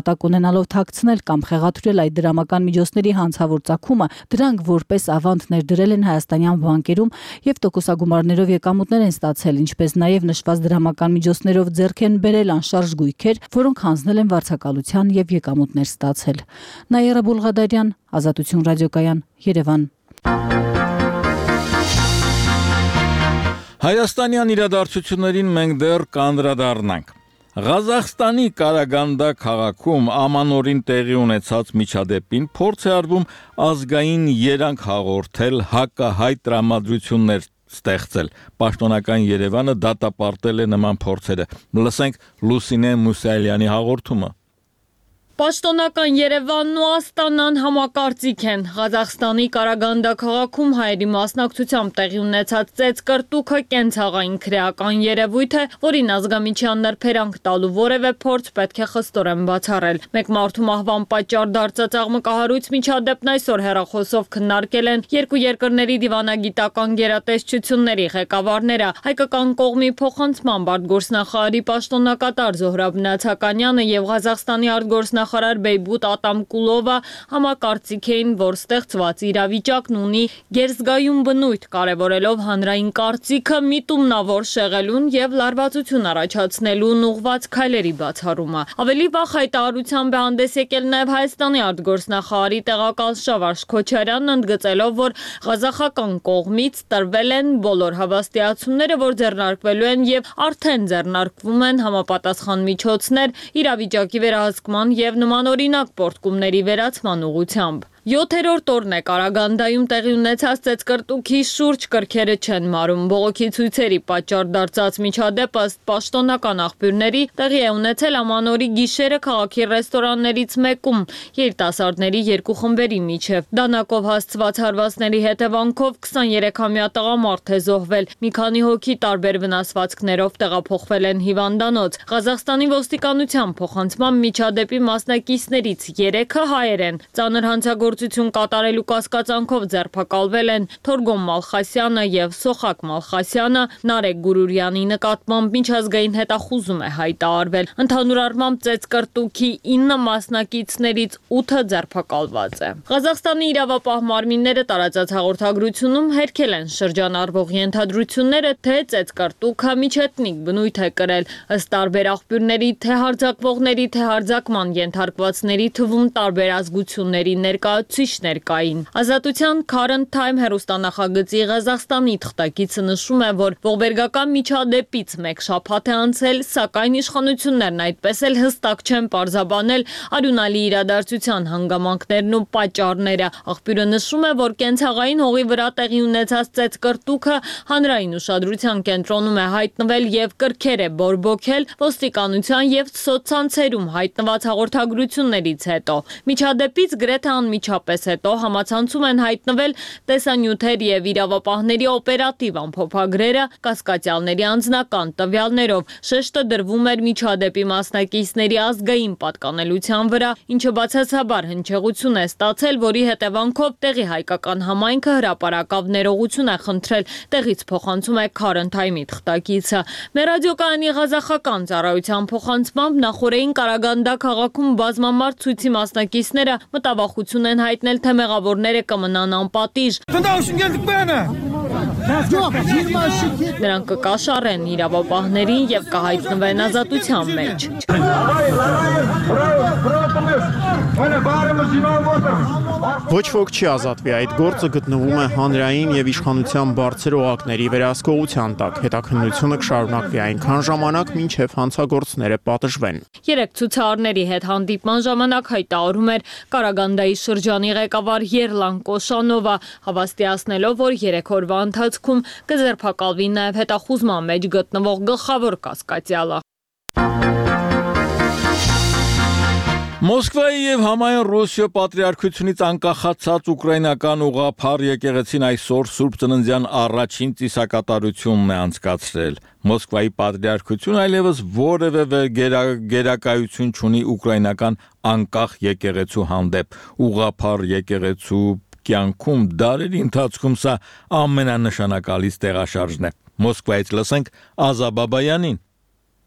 նպատակ ունենալով թաքցնել կամ խեղաթյուրել այդ դրամական միջոցների հանցավոր ծագումը, դրանք որպես ավանդ ներդրել են հայաստանյան բանկերում եւ տոկոսագումարներով եկամուտներ են ստացել, ինչպես նաեւ նշված դրամական միջոցներով ձեռք են բերել անշարժ գույքեր, որոնք հանձնել են վարձակալության եւ եկամուտներ ստացել։ Նաիրա Բուլղադարյան, Ազատություն ռադիոկայան, Երևան։ Հայաստանյան իրադարձություններին մենք դեռ կանդրադառնանք։ Ղազախստանի Կարագանդա քաղաքում ամանորին տեղի ունեցած միջադեպին փորձ է արվում ազգային երանգ հաղորդել, հակահայ տրամադրություններ ստեղծել։ Պաշտոնական Երևանը դատապարտել է նման փորձերը։ Լսենք Լուսինե Մուսայելյանի հաղորդումը։ Պաշտոնական Երևանն ու Աստանան համակարծիք են։ Ղազախստանի Կարագանդա քաղաքում հայերի մասնակցությամբ տեղի ունեցած ծեծկռտուքը կենցաղային քրեական երևույթ է, որին ազգամիչյան նրբերանգ տալու որևէ փորձ պետք է խստորեն բացառել։ Մեկ մարդու մահվան պատճառ դարձած աղմկահարույց միջադեպն այսօր հեռախոսով քննարկել են երկու երկրների դիվանագիտական գերատեսչությունների ղեկավարները։ Հայկական կողմի փոխանցմամբ արտգործնախարարի պաշտոնակատար Զոհրաբ Նացականյանը եւ Ղազախստանի արտգործնախարար Նախարար Բեյբութ Ատամկուլովը համակարծիք էին, որ ստեղծված իրավիճակն ունի գերզգայուն բնույթ, կարևորելով հանրային կարծիքը միտումնավոր շեղելուն եւ լարվածություն առաջացնելուն ուղղված քայլերի բացառումը։ Ավելի վաղ հայտարարությամբ է հանդես եկել նաեւ Հայաստանի արտգործնախարարի տեղակալ Շավարժ Քոչարյանն, ընդգծելով, որ ղազախական կողմից տրվել են բոլոր հավաստիացումները, որ ձեռնարկվելու են եւ արդեն ձեռնարկվում են համապատասխան միջոցներ իրավիճակի վերահսկման եւ նմանօրինակ պարտքումների վերացման ուղղությամբ։ Յոթերորդ օրն է Կարագանդայում տեղի ունեցած ծեծկռտուքի շուրջ կրքերը չեն մարում։ Բողոքի ցույցերի պատճառ դարձած միջադեպը ըստ պաշտոնական աղբյուրների տեղի է ունեցել ամանորի գիշերը քաղաքի ռեստորաններից մեկում երիտասարդների երկու խմբերի միջև։ Դանակով հասցված հարվածների հետևանքով քսաներեքամյա տղամարդ է զոհվել։ Մի քանի հոգի տարբեր վնասվածքներով տեղափոխվել են հիվանդանոց։ Ղազախստանի ոստիկանության փոխանցման միջադեպի մասնակիցներից երեքը հայեր են։ Ծանր հանցագործություն գործություն կատարելու կասկածանքով ձերբակալվել են Թորգոմ Մալխասյանը եւ Սոխակ Մալխասյանը, Նարեկ Գուրուրյանի նկատմամբ միջազգային հետախուզում է հայտարարվել։ Ընդհանուր առմամբ ծեծկռտուքի ինը մասնակիցներից ութը ձերբակալված է։ Ղազախստանի իրավապահ մարմինները տարածած հաղորդագրությունում հերքել են շրջանառվող ենթադրությունները, թե ծեծկռտուքը միջեթնիկ բնույթ է կրել։ Ըստ տարբեր աղբյուրների, թե հարձակվողների, թե հարձակման ենթարկվածների թվում տարբեր ազգությունների ներկա ցույցներ կային։ Ազատության Current Time հեռուստանախագծի Ղազախստանի թղթակիցը նշում է, որ ողբերգական միջադեպից մեկ շաբաթ է անցել, սակայն իշխանություններն այդպես էլ հստակ չեն պարզաբանել արյունալի իրադարձության հանգամանքներն ու պատճառները։ Աղբյուրը նշում է, որ կենցաղային հողի վրա տեղի ունեցած ծեծկռտուքը հանրային ուշադրության կենտրոնում է հայտնվել եւ կրքեր է բորբոքել ոստիկանության եւ սոցցանցերում հայտնված հաղորդագրություններից հետո։ Միջադեպից գրեթե անմիջապես հետո համացանցում են հայտնվել տեսանյութեր եւ իրավապահների օպերատիվ ամփոփագրերը կասկածյալների անձնական տվյալներով։ Շեշտը դրվում էր միջադեպի մասնակիցների ազգային պատկանելության վրա, ինչը բացասաբար հնչեղություն է ստացել, որի հետևանքով տեղի հայկական համայնքը հրապարակավ ներողություն է խնդրել, տեղից փոխանցում է Current Time-ի թղթակիցը։ Մեր ռադիոկայանի ղազախական ծառայության փոխանցմամբ նախորդին Կարագանդա քաղաքում բազմամարդ ցույցի մասնակիցները մտավախություն են հայտնել, թե մեղավորները կմնան անպատիժ։ Նրանք կկաշառեն իրավապահներին եւ կհայտնվեն ազատության մեջ։ Ոչ ոք չի ազատվի, այդ գործը գտնվում է հանրային եւ իշխանության բարձր օղակների վերահսկողության տակ։ Հետաքննությունը կշարունակվի այնքան ժամանակ, մինչեւ հանցագործները պատժվեն։ Երեք ցուցարարների հետ հանդիպման ժամանակ հայտարարում էր Կարագանդայի շրջանի ղեկավար Երլան Կոշանովը, հավաստիացնելով, որ երեք օրվա ընթացքում կձերբակալվի նաեւ հետախուզման մեջ գտնվող գլխավոր կասկածյալը։ Մոսկվայի եւ համայն Ռուսիա պատրիարքությունից անկախացած ուկրաինական ուղղափառ եկեղեցին այսօր Սուրբ Ծննդյան առաջին ծիսակատարությունն է անցկացրել։ Մոսկվայի պատրիարքությունը այլևս որևէ գերակայություն չունի ուկրաինական անկախ եկեղեցու հանդեպ։ Ուղղափառ եկեղեցու կյանքում դարերի ընթացքում սա ամենանշանակալից տեղաշարժն է։ Մոսկվայից լսենք Ազա Բաբայանին։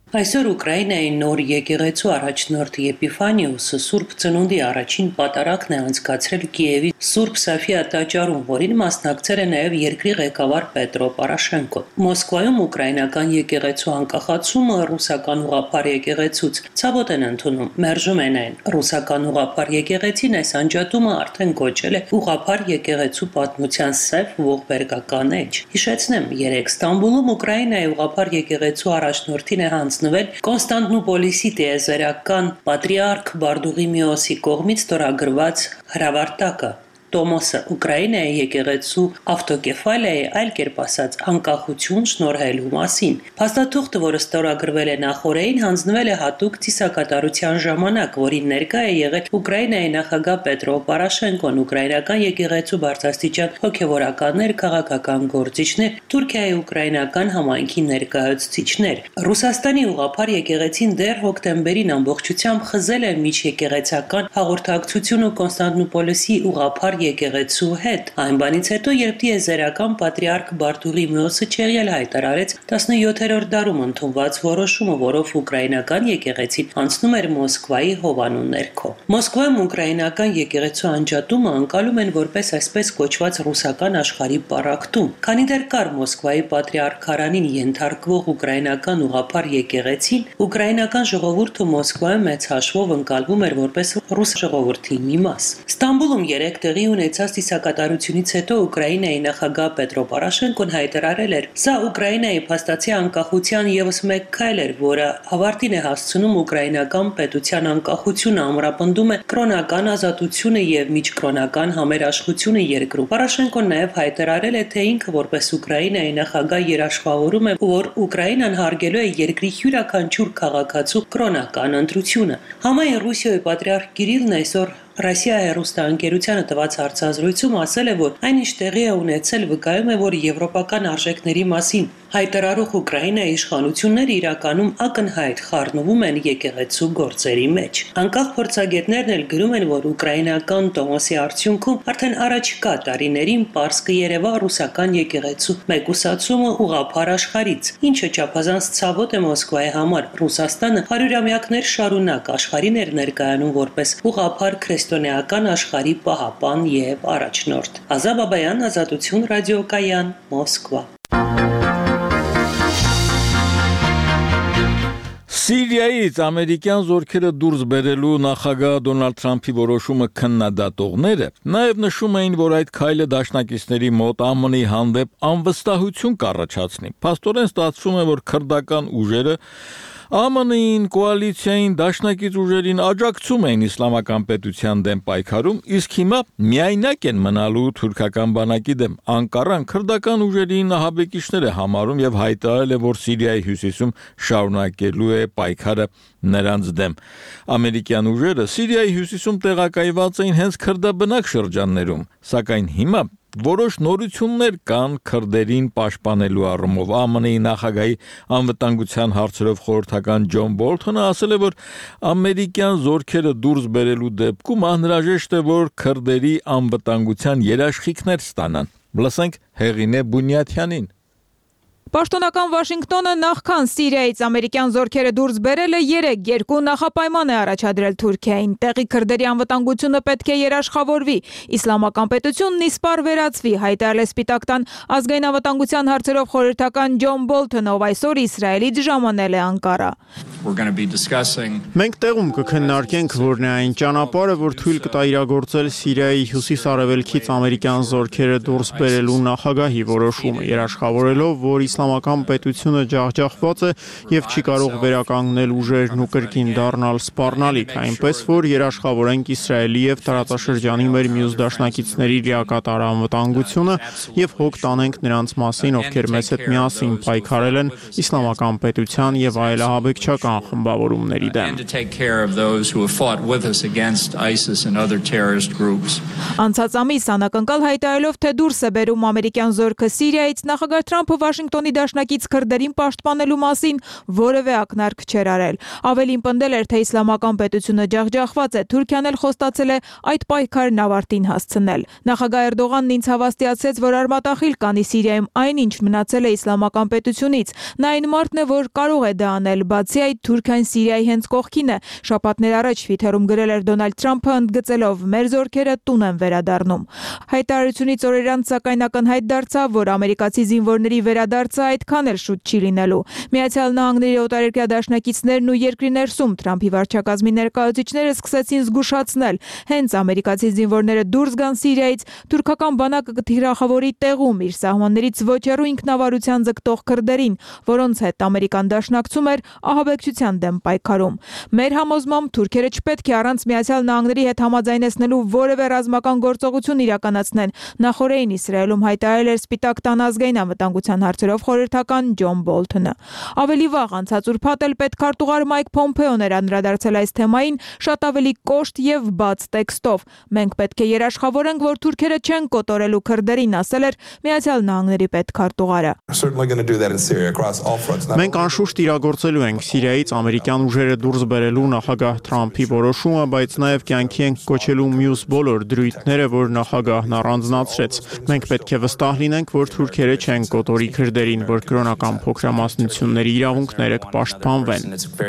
Այսօր Ուկրաինայի նոր եկեղեցու առաջնորդ Եփիֆանիոսը Սուրբ Ծնունդի առաջին պատարագն է անցկացրել Կիևի Սուրբ Սոֆիա տաճարում, որին մասնակցել է նաև երկրի ղեկավար Պետրո Պորոշենկոն։ Մոսկվայում ուկրաինական եկեղեցու անկախացումը ռուսական ուղղափառ եկեղեցուց ցավոտ են ընդունում, մերժում են այն։ Ռուսական ուղղափառ եկեղեցին այս անջատումը արդեն կոչել է ուղղափառ եկեղեցու պատմության սև ողբերգական էջ։ Հիշեցնեմ, երեք Ստամբուլում Ուկրաինայի ուղղափառ եկեղեցու առաջնորդին է հանձնվել Կոնստանտինոպոլիսի տիեզերական պատրիարք Բարդուղիմեոսի կողմից ստորագրված հրավարտակը Տոմոսը Ուկրաինայի եկեղեցու ավտոկեֆալիայի այլ կերպ ասած անկախություն շնորհելու մասին։ Փաստաթուղթը, որը ստորագրվել է նախորդին, հանձնվել է հատուկ ծիսակատարության ժամանակ, որին ներկա է եղել Ուկրաինայի նախագահ Պետրո Պորոշենկոն, ուկրաինական եկեղեցու բարձրաստիճան հոգևորականներ, քաղաքական գործիչներ, Թուրքիայի ուկրաինական համայնքի ներկայացուցիչներ։ Ռուսաստանի ուղղափառ եկեղեցին դեռ հոկտեմբերին ամբողջությամբ խզել է միջեկեղեցական հաղորդակցությունը Կոնստանտինոպոլիսի ուղղափառ եկեղեցու հետ։ Այն բանից հետո, երբ տիեզերական պատրիարք Բարդուղիմեոսը Չեղյալ հայտարարեց տասնյոթերորդ դարում ընդունված որոշումը, որով ուկրաինական եկեղեցին անցնում էր Մոսկվայի հովանու ներքո։ Մոսկվայում ուկրաինական եկեղեցու անջատումը անցալում են որպես այսպես կոչված ռուսական աշխարհի պառակտում։ Քանի դեռ կար Մոսկվայի պատրիարքարանին ենթարկվող ուկրաինական ուղղափառ եկեղեցին, ուկրաինական ժողովուրդը Մոսկվայում մեծ հաշվով ընկալվում էր որպես ռուս ժողովրդի մի մաս։ Ստամբուլում երեք տեղի ունեցած ծիսակատարությունից հետո Ուկրաինայի նախագահ Պետրո Պորոշենկոն հայտարարել էր. «Սա Ուկրաինայի փաստացի անկախության ևս մեկ քայլ էր, որը ավարտին է հասցնում ուկրաինական պետության անկախությունը, ամրապնդում է կրոնական ազատությունը եւ միջկրոնական համերաշխությունը երկրում»։ Պորոշենկոն նաեւ հայտարարել է, թե ինքը որպես Ուկրաինայի նախագահ երաշխավորում է, որ Ուկրաինան հարգելու է երկրի յուրաքանչյուր քաղաքացու կրոնական ընտրությունը։ Համայն Ռուսիայի պատրիարք Կիրիլն այսօր Ռոսիա հեռուստաընկերությանը տված հարցազրույցում ասել է, որ այնինչ տեղի է ունեցել, վկայում է, որ եվրոպական արժեքների մասին հայտարարող Ուկրաինայի իշխանությունները իրականում ակնհայտ խառնվում են եկեղեցու գործերի մեջ։ Անկախ փորձագետներն էլ գրում են, որ ուկրաինական Տոմոսի արդյունքում արդեն առաջիկա տարիներին պարզ կերևա ռուսական եկեղեցու մեկուսացումը ուղղափառ աշխարհից, ինչը չափազանց ցավոտ է Մոսկվայի համար։ Ռուսաստանը հարյուրամյակներ շարունակ աշխարհին էր ներկայանում որպես ուղղափառ քրիստոնեական աշխարհի պահապան եւ առաջնորդ։ Ազա Բաբայան, Ազատություն ռադիոկայան, Մոսկվա։ Սիրիայից ամերիկյան զորքերը դուրս բերելու նախագահ Դոնալդ Թրամփի որոշումը քննադատողները նաև նշում էին, որ այդ քայլը դաշնակիցների մոտ ԱՄՆ-ի հանդեպ անվստահություն կառաջացնի։ Փաստորեն ստացվում է, որ քրդական ուժերը ԱՄՆ-ին, կոալիցիային, դաշնակից ուժերին աջակցում էին իսլամական պետության դեմ պայքարում, իսկ հիմա միայնակ են մնալու թուրքական բանակի դեմ։ Անկարան քրդական ուժերին ահաբեկիչներ է համարում եւ հայտարարել է, որ Սիրիայի հյուսիսում շարունակելու է պայքարը նրանց դեմ։ Ամերիկյան ուժերը Սիրիայի հյուսիսում տեղակայված էին հենց քրդաբնակ շրջաններում, սակայն հիմա որոշ նորություններ կան քրդերին պաշտպանելու առումով։ ԱՄՆ-ի նախագահի անվտանգության հարցերով խորհրդական Ջոն Բոլթոնը ասել է, որ ամերիկյան զորքերը դուրս բերելու դեպքում անհրաժեշտ է, որ քրդերի անվտանգության երաշխիքներ ստանան։ Լսենք Հեղինե Բունյաթյանին։ Պաշտոնական Վաշինգտոնը նախքան Սիրիայից ամերիկյան զորքերը դուրս բերելը երեք երկու նախապայման է առաջադրել Թուրքիային։ Տեղի քրդերի անվտանգությունը պետք է երաշխավորվի, իսլամական պետությունն իսպառ վերածվի, հայտարարել է Սպիտակ տան ազգային անվտանգության հարցերով խորհրդական Ջոն Բոլթոնը, ով այսօր Իսրայելից ժամանել է Անկարա։ Մենք տեղում կքննարկենք, որն է այն ճանապարհը, որ թույլ կտա իրագործել Սիրիայի հյուսիս-արևելքից ամերիկյան զորքերը դուրս բերելու նախագահի որոշումը, երաշխավորելով, որ իսլամական պետությունը ջախջախված է եւ չի կարող վերականգնել ուժերն ու կրկին դառնալ սպառնալիք, այնպես որ երաշխավորենք Իսրայելի եւ տարածաշրջանի մեր մյուս դաշնակիցների լիակատար անվտանգությունը եւ հոգ տանենք նրանց մասին, ովքեր մեզ հետ միասին պայքարել են իսլամական պետության եւ այլ ահաբեկչական հայկական խմբավորումների դեմ։ Անցած ամիս անակնկալ հայտարարելով, թե դուրս է բերում ամերիկյան զորքը Սիրիայից, նախագահ Թրամփը Վաշինգտոնի դաշնակից քրդերին պաշտպանելու մասին որևէ ակնարկ չէր արել։ Ավելին պնդել էր, թե իսլամական պետությունը ջախջախված է, Թուրքիան էլ խոստացել է այդ պայքարն ավարտին հասցնել։ Նախագահ Էրդողանն ինձ հավաստիացրեց, որ արմատախիլ կանի Սիրիայում այն, ինչ մնացել է իսլամական պետությունից։ Նա այն մարդն է, որ կարող է դա անել, բացի այդ Թուրքիան Սիրիայի հենց կողքին է։ Շաբաթներ առաջ Twitter-ում գրել էր Դոնալդ Թրամփը, ընդգծելով. «Մեր զորքերը տուն են վերադառնում»։ Հայտարարությունից օրեր անց սակայն ակնհայտ դարձավ, որ ամերիկացի զինվորների վերադարձը այդքան էլ շուտ չի լինելու։ Միացյալ Նահանգների օտարերկրյա դաշնակիցներն ու երկրի ներսում Թրամփի վարչակազմի ներկայացուցիչները սկսեցին զգուշացնել, հենց ամերիկացի զինվորները դուրս գան Սիրիայից, թուրքական բանակը կթիրախավորի տեղում իր սահմաններից ոչ հեռու ինքնավարության ձգտող քրդերին, որոնց հետ Ամերիկան դաշնակցում էր ահաբեկչության դեմ պայքարում։ Մեր համոզմամբ թուրքերը չպետք է առանց Միացյալ Նահանգների հետ համաձայնեցնելու որևէ ռազմական գործողություն իրականացնեն, նախորդին Իսրայելում հայտարարել էր Սպիտակ տան ազգային անվտանգության հարցերով խորհրդական Ջոն Բոլթոնը։ Ավելի վաղ անցած ուրբաթ էլ պետքարտուղար Մայք Փոմփեոն էր անդրադարձել այս թեմային շատ ավելի կոշտ եւ բաց տեքստով։ Մենք պետք է երաշխավորենք, որ թուրքերը չեն կոտորելու քրդերին, ասել էր Միացյալ Նահանգների պետքարտուղարը։ Մենք անշուշտ իրագործելու ենք Սիրիայից ամերիկյան ուժերը դուրս բերելու նախագահ Թրամփի որոշումը, բայց նաև կյանքի ենք կոչելու մյուս բոլոր դրույթները, որ նախագահն առանձնացրեց։ Մենք պետք է վստահ լինենք, որ թուրքերը չեն կոտորի քրդերին, որ կրոնական փոքրամասնությունների իրավունքները կպաշտպանվեն։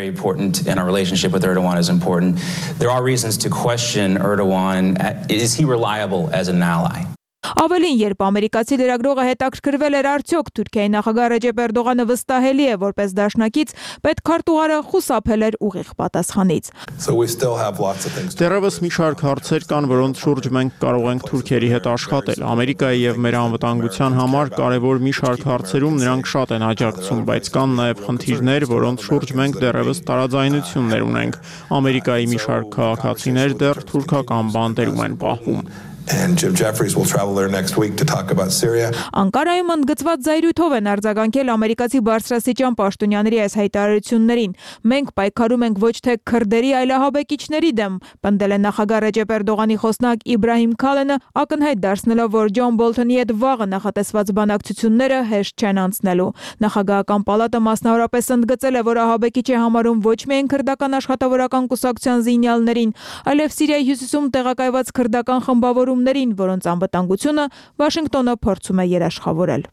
Ավելին, երբ ամերիկացի լրագրողը հետաքրքրվել էր արդյոք Թուրքիայի նախագահ Ռեջեփ Էրդողանը վստահելի է որպես դաշնակից, պետքարտուղարը խուսափել էր ուղիղ պատասխանից։ Դեռևս մի շարք հարցեր կան, որոնց շուրջ մենք կարող ենք թուրքերի հետ աշխատել։ Ամերիկայի եւ մեր անվտանգության համար կարևոր մի շարք հարցերում նրանք շատ են աջակցում, բայց կան նաեւ խնդիրներ, որոնց շուրջ մենք դեռևս տարաձայնություններ ունենք։ Ամերիկայի մի շարք քաղաքացիներ դեռ թուրքական բանտերում են պահվում։ And Jim Jeffries will travel there next week to talk about Syria. Անկարայում ընդգծված զայրույթով են արձագանքել ամերիկացի բարձրաստիճան պաշտոնյաների այս հայտարարություններին։ Մենք պայքարում ենք ոչ թե քրդերի, այլ ահաբեկիչների դեմ, պնդել է նախագահ Ռեջեփ Էրդողանի խոսնակ Իբրահիմ Քալենը, ակնհայտ դարձնելով, որ Ջոն Բոլթոնի հետ վաղը նախատեսված բանակցությունները հեշտ չեն անցնելու։ Նախագահական պալատը մասնավորապես ընդգծել է, որ ահաբեկիչ է համարում ոչ միայն քրդական աշխատավորական կուսակցության զինյալներին, այլև Սիրիայի հյուսիսում տեղակայված քրդական խմբավորումներին, որոնց անվտանգությունը Վաշինգտոնը փորձում է երաշխավորել։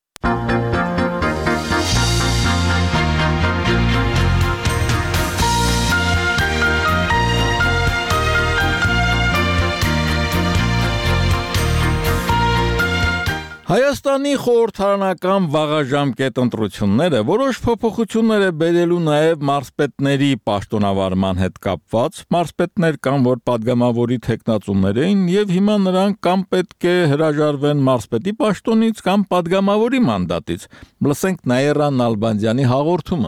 Հայաստանի խորհրդարանական վաղաժամկետ ընտրությունները որոշ փոփոխություններ է բերելու նաև մարզպետների պաշտոնավարման հետ կապված։ Մարզպետներ կան, որ падգամավորի թեկնածուներ էին եւ հիմա նրանք կամ պետք է հրաժարվեն մարզպետի պաշտոնից կամ падգամավորի մանդատից։ Լսենք Նաիրա Նալբանդյանի հաղորդումը։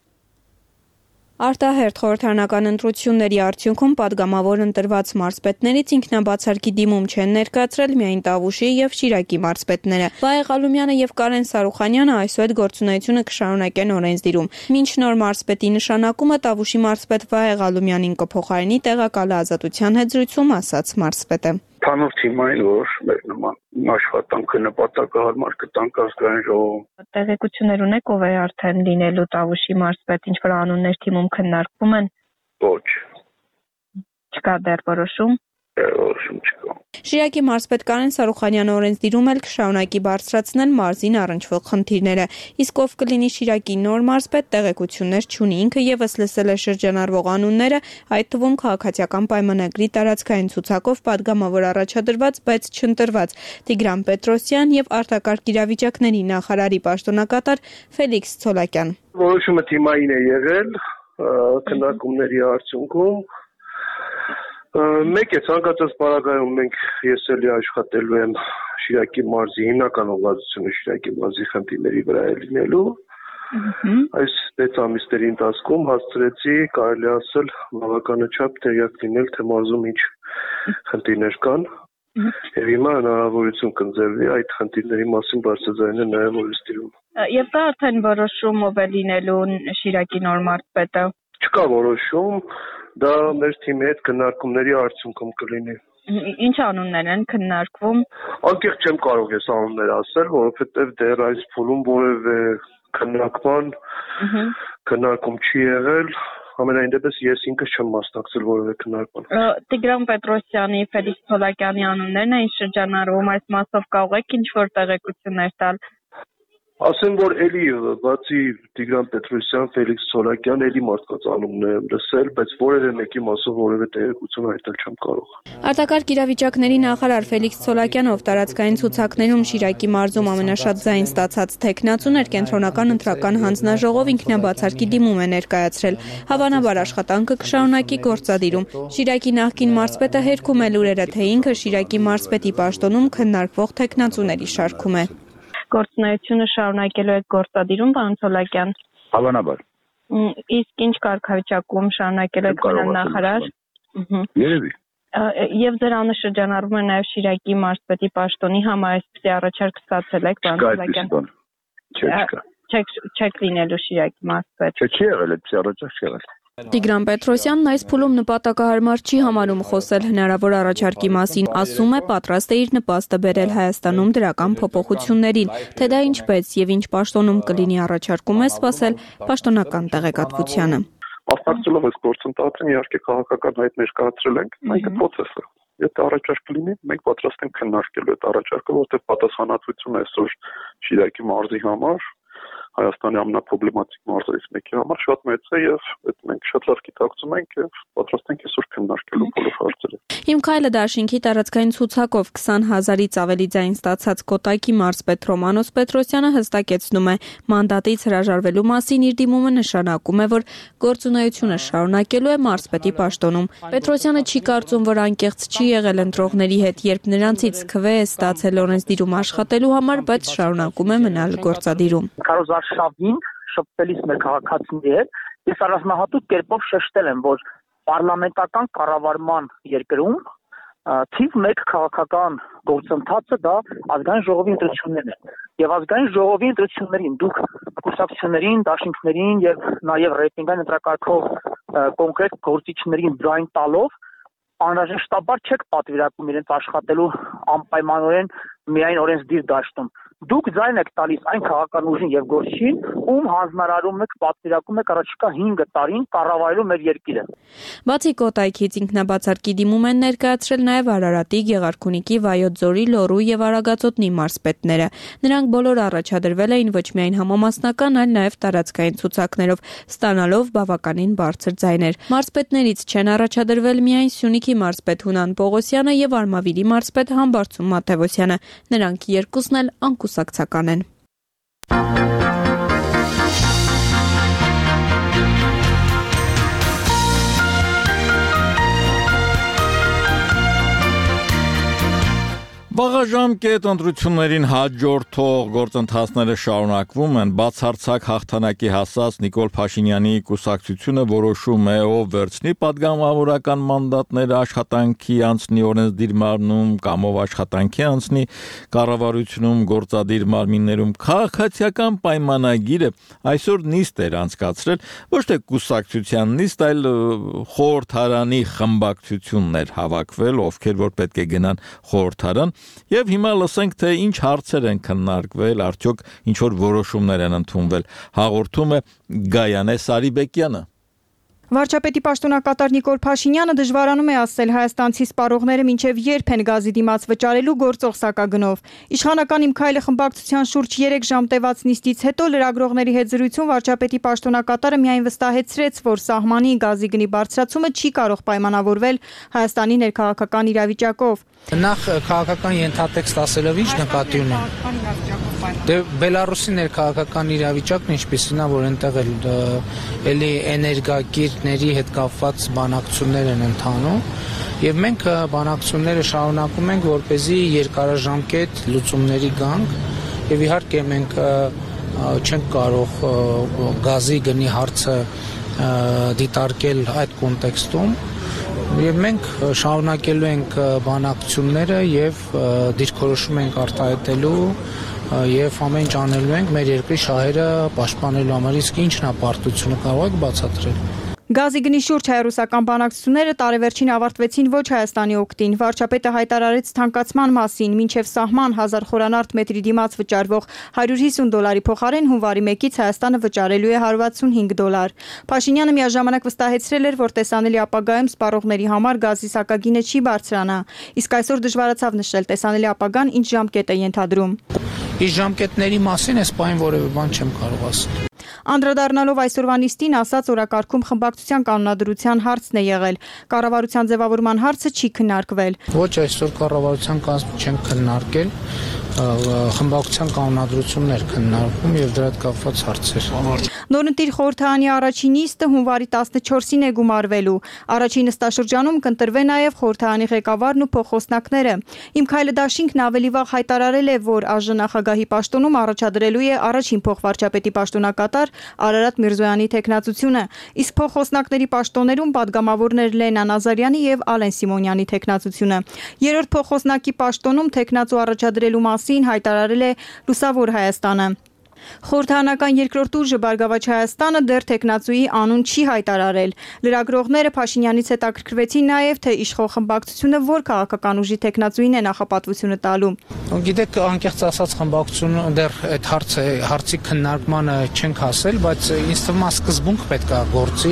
Արտահերթ խորհրդարանական ընտրությունների արդյունքում падգամավոր ընտրված մարզպետներից ինքնաբացարկի դիմում չեն ներկայացրել միայն Տավուշի եւ Շիրակի մարզպետները։ Վահե Ղալումյանը եւ Կարեն Սարուխանյանը այսուհետ գործունեությունը կշարունակեն օրենսդիրում։ Մինչ նոր մարզպետի նշանակումը Տավուշի մարզպետ Վահե Ղալումյանին կփոխարինի տեղակալը Ազատության հետ զրույցում ասաց մարզպետը։ Ցանոթ թիմային, որ մեր նման աշխատանքը նպատակահարմար կտանք ազգային ժողովում։ Տեղեկություններ ունեք ով է արդեն լինելու Տավուշի մարզպետ, ինչ որ անուններ թիմում քննարկվում են։ Ոչ։ Չկա դեռ որոշում։ Որոշում չկա։ Շիրակի մարզպետ Կարեն Սարուխանյանը օրենսդիրում էլ կշարունակի բարձրացնել մարզին առնչվող խնդիրները, իսկ ով կլինի Շիրակի նոր մարզպետ տեղեկություններ չունի, ինքը եւս լսել է շրջանառվող անունները, այդ թվում քաղաքացիական պայմանագրի տարածքային ցուցակով падգամավոր առաջադրված, բայց չընտրված Տիգրան Պետրոսյան եւ արտակարգ իրավիճակների նախարարի պաշտոնակատար Ֆելիքս Ցոլակյան։ Որոշումը թիմային է եղել քննարկումների արդյունքում։ Մեկ է ցանկացած պարագայում մենք ես էլի աշխատելու եմ Շիրակի մարզի հիմնական ուղղվածությունը Շիրակի մարզի խնդիրների վրա է լինելու։ Այս վեց ամիսների ընթացքում հասցրեցի կարելի ասել բավականաչափ տեղյակ լինել թե մարզում ինչ խնդիրներ կան։ Եվ հիմա հնարավորություն կընձեռվի այդ խնդիրների մասին բարձրաձայնել նաև օրենսդիրում։ Եվ կա արդեն որոշում ով է լինելու Շիրակի նոր մարզպետը։ Չկա որոշում, դա մեր թիմի հետ քննարկումների արդյունքում կլինի։ Ինչ անուններ են քննարկվում։ Անկեղծ չեմ կարող ես անուններ ասել, որովհետև դեռ այս փուլում որևէ քննարկման քննարկում չի եղել, ամենայն դեպս ես ինքս չեմ մասնակցել որևէ քննարկման։ Տիգրան Պետրոսյանի, Ֆելիքս Ցոլակյանի անուններն էին շրջանառվում, այս մասով կարող եք ինչ-որ տեղեկություններ տալ։ Ասեմ, որ էլի բացի Տիգրան Պետրոսյան, Ֆելիքս Ցոլակյան, էլի մարդկանց անուններ եմ լսել, բայց որևէ մեկի մասով որևէ տեղեկություն հայտնել չեմ կարող։ Արտակարգ իրավիճակների նախարար Ֆելիքս Ցոլակյանը, ով տարածքային ցուցակներում Շիրակի մարզում ամենաշատ ձայն ստացած տեխնացուն էր, կենտրոնական ընտրական հանձնաժողով ինքնաբացարկի դիմում է ներկայացրել։ Հավանաբար աշխատանքը կշարունակի գործադիրում։ Շիրակի նախկին մարզպետը հերքում է լուրերը, թե ինքը Շիրակի մարզպետի պաշտոնում քննարկվող տեխնացուների շարքում է։ Գործունեությունը շարունակելու եք գործադիրում, պարոն Ցոլակյան։ Հավանաբար։ Իսկ ինչ կարգավիճակում շարունակելու եք որն նախարար։ Երևի։ Եվ ձեր անունը շրջանառվում է նաև Շիրակի մարզպետի պաշտոնի համար, այսպեսի առաջարկ ստացել եք, պարոն Ցոլակյան։ Չկա։ Չեք լինելու Շիրակի մարզպետ։ Չի եղել, այդպիսի առաջարկ չի եղել։ Տիգրան Պետրոսյանն այս փուլում նպատակահարմար չի համարում խոսել հնարավոր առաջարկի մասին, ասում է պատրաստ է իր նպաստը բերել Հայաստանում դրական փոփոխություններին, թե դա ինչպես եւ ինչ պաշտոնում կլինի առաջարկում է սպասել պաշտոնական տեղեկատվությանը։ Մասնակցելով այս գործընթացին իհարկե քաղաքական հայտ ներկայացրել ենք, մենք process է։ Եթե առաջարկ լինի, մենք պատրաստ ենք քննարկելու այդ առաջարկը, որտեղ պատասխանատվությունը այսօր Շիրակի մարզի համար Հայաստանի ամենապրոբլեմատիկ մարզերից մեկի համար շատ մեծ է եւ այդ մենք շատ լավ գիտակցում ենք եւ պատրաստ ենք այսօր քննարկելու բոլոր հարցերը։ Հիմքայլը դաշինքի տարածքային ցուցակով քսան հազարից ավելի ձայն ստացած Կոտայքի մարզպետ Ռոմանոս Պետրոսյանը հստակեցնում է, մանդատից հրաժարվելու մասին իր դիմումը նշանակում է, որ գործունեությունը շարունակելու է մարզպետի պաշտոնում։ Պետրոսյանը չի կարծում, որ անկեղծ չի եղել ընտրողների հետ, երբ նրանցից քվե է ստացել օրենսդիրում աշխատելու համար, բայց շարունակում է մնալ գործադիրում։ Շավին շփվելիս մեր քաղաքացիների հետ ես առանձնահատուկ կերպով շեշտել եմ, որ պարլամենտական կառավարման երկրում թիվ մեկ քաղաքական գործընթացը դա ազգային ժողովի ընտրություններն են։ Եվ ազգային ժողովի ընտրություններին դուք կուսակցություններին, դաշինքներին եւ նաեւ ռեյտինգային ընտրակարգով կոնկրետ գործիչներին ձայն տալով անհրաժեշտաբար չեք պատվիրակում իրենց աշխատելու անպայմանորեն միայն օրենսդիր դաշտում։ Դուք ձայն եք տալիս այն քաղաքական ուժին եւ գործչին, ում հանձնարարում եք, պատվիրակում եք առաջիկա հինգ տարին կառավարելու մեր երկիրը։ Բացի Կոտայքից ինքնաբացարկի դիմում են ներկայացրել նաեւ Արարատի, Գեղարքունիքի, Վայոց ձորի, Լոռու եւ Արագածոտնի մարզպետները։ Նրանք բոլորը առաջադրվել էին ոչ միայն համամասնական, այլ նաեւ տարածքային ցուցակներով, ստանալով բավականին բարձր ձայներ։ Մարզպետներից չեն առաջադրվել միայն Սյունիքի մարզպետ Հունան Պողոսյանը եւ Արմավիրի մարզպետ Համբարձում Մաթեոսյանը։ Նրանք երկուսն էլ անկուսակցական են։ Վաղաժամկետ ընտրություններին հաջորդող գործընթացները շարունակվում են, բացարձակ հաղթանակի հասած Նիկոլ Փաշինյանի կուսակցությունը որոշում է, ով վերցնի պատգամավորական մանդատները, աշխատանքի անցնի օրենսդիր մարմնում կամ ով աշխատանքի անցնի կառավարությունում, գործադիր մարմիններում։ Քաղաքացիական պայմանագիրը այսօր նիստ էր անցկացրել, ոչ թե կուսակցության նիստ, այլ խորհրդարանի խմբակցություններ հավաքվել, ովքեր որ պետք է գնան խորհրդարան։ Եվ հիմա լսենք, թե ինչ հարցեր են քննարկվել, արդյոք ինչ որ որոշումներ են ընդունվել։ Հաղորդում է Գայանե Սարիբեկյանը։ Վարչապետի պաշտոնակատար Նիկոլ Փաշինյանը դժվարանում է ասել հայաստանցի սպառողները մինչև երբ են գազի դիմաց վճարելու գործող սակագնով։ Իշխանական Իմ քայլը խմբակցության շուրջ երեք ժամ տևած նիստից հետո լրագրողների հետ զրույցում վարչապետի պաշտոնակատարը միայն վստահեցրեց, որ սահմանի գազի գնի բարձրացումը չի կարող պայմանավորվել Հայաստանի ներքաղաքական իրավիճակով։ Նախ քաղաքական ենթատեքստ ասելով ինչ նկատի ունեն։ Դե Բելարուսի ներքաղաքական իրավիճակն ինչպեսին է, որ այնտեղ էլի էներգակիրների հետ կապված բանակցություններ են ընթանում, եւ մենք բանակցությունները շարունակում ենք, որպեսզի երկարաժամկետ լուծումների գանք, եւ իհարկե մենք չենք կարող գազի գնի հարցը դիտարկել այդ կոնտեքստում, Եվ մենք շարունակելու ենք բանակցությունները եւ դիրքորոշում ենք արտահայտելու եւ ամեն ինչ անելու ենք մեր երկրի շահերը պաշտպանելու համար, իսկ ինչն է պարտությունը կարող եք բացատրել։ Գազի գնի շուրջ հայ-ռուսական բանակցությունները տարեվերջին ավարտվեցին ոչ Հայաստանի օգտին։ Վարչապետը հայտարարեց թանկացման մասին, մինչև սահման հազար խորանարդ մետրի դիմաց վճարվող հարյուր հիսուն դոլարի փոխարեն հունվարի մեկից Հայաստանը վճարելու է հարյուր ութսունհինգ դոլար։ Փաշինյանը միաժամանակ վստահեցրել էր, որ տեսանելի ապագայում սպառողների համար գազի սակագինը չի բարձրանա, իսկ այսօր դժվարացավ նշել տեսանելի ապագան ինչ ժամկետ է ենթադրում։ Իսկ ժամկետների մասին այս պայն որևէ բան չեմ կարող ասել։ Անդրադառնալով այսօրվա նիստին, ասաց օրակարգում խմբակցության կանոնադրության հարցն է եղել։ Կառավարության ձևավորման հարցը չի քննարկվել։ Ոչ, այսօր կառավարության կազմում չեն քննարկել, խմբակցության կանոնադրություններ քննարկում եւ դրա հետ կապված հարցեր։ Նորընտիր խորհրդարանի առաջին նիստը հունվարի տասնչորսին է գումարվելու։ Առաջին նստաշրջանում կընտրվեն նաեւ խորհրդարանի ղեկավարն ու փոխոսնակները։ Իմ քայլը դաշինքն ավելի վաղ հայտարարել է, որ ԱԺ նախագահի պաշտոնում առաջադրելու է առաջին փոխվարչապետի պաշտոնակատար Արարատ Միրզոյանի թեկնածությունը, իսկ փոխոսնակների պաշտոններում падգամավորներ Լենա Նազարյանի եւ Ալեն Սիմոնյանի թեկնածությունը։ Երրորդ փոխոսնակի պաշտոնում թեկնածու առաջադրելու մասին հայտարարել է Լուսավոր Հայաստանը։ Խորհրդարանական երկրորդ ուժը Բարգավաճ Հայաստանը դեռ թեկնածուի անուն չի հայտարարել։ Լրագրողները Փաշինյանից հետաքրքրվեցին նաև, թե իշխող խմբակցությունը որ քաղաքական ուժի թեկնածուին է նախապատվությունը տալու։ Գիտեք, անկեղծ ասած խմբակցությունը դեռ այդ հարցը հարցի քննարկմանը չենք հասել, բայց ինձ թվում է սկզբունք պետք է գործի,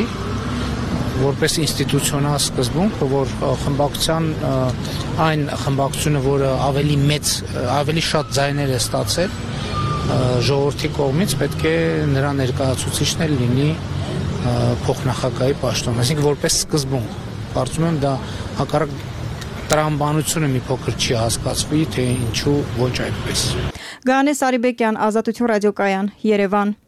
որպես ինստիտուցիոնալ սկզբունք, որ խմբակցության այն խմբակցությունը, որը ավելի մեծ, ավելի շատ ձայներ է ստացել ժողովրդի կողմից, պետք է նրա ներկայացուցիչն էլ լինի փոխնախագահի պաշտոն, այսինքն որպես սկզբունք։ Կարծում եմ դա հակառակ տրամաբանությունը մի փոքր չի հասկացվի, թե ինչու ոչ այդպես։ Գանե Սարիբեկյան, Ազատություն ռադիոկայան, Երևան։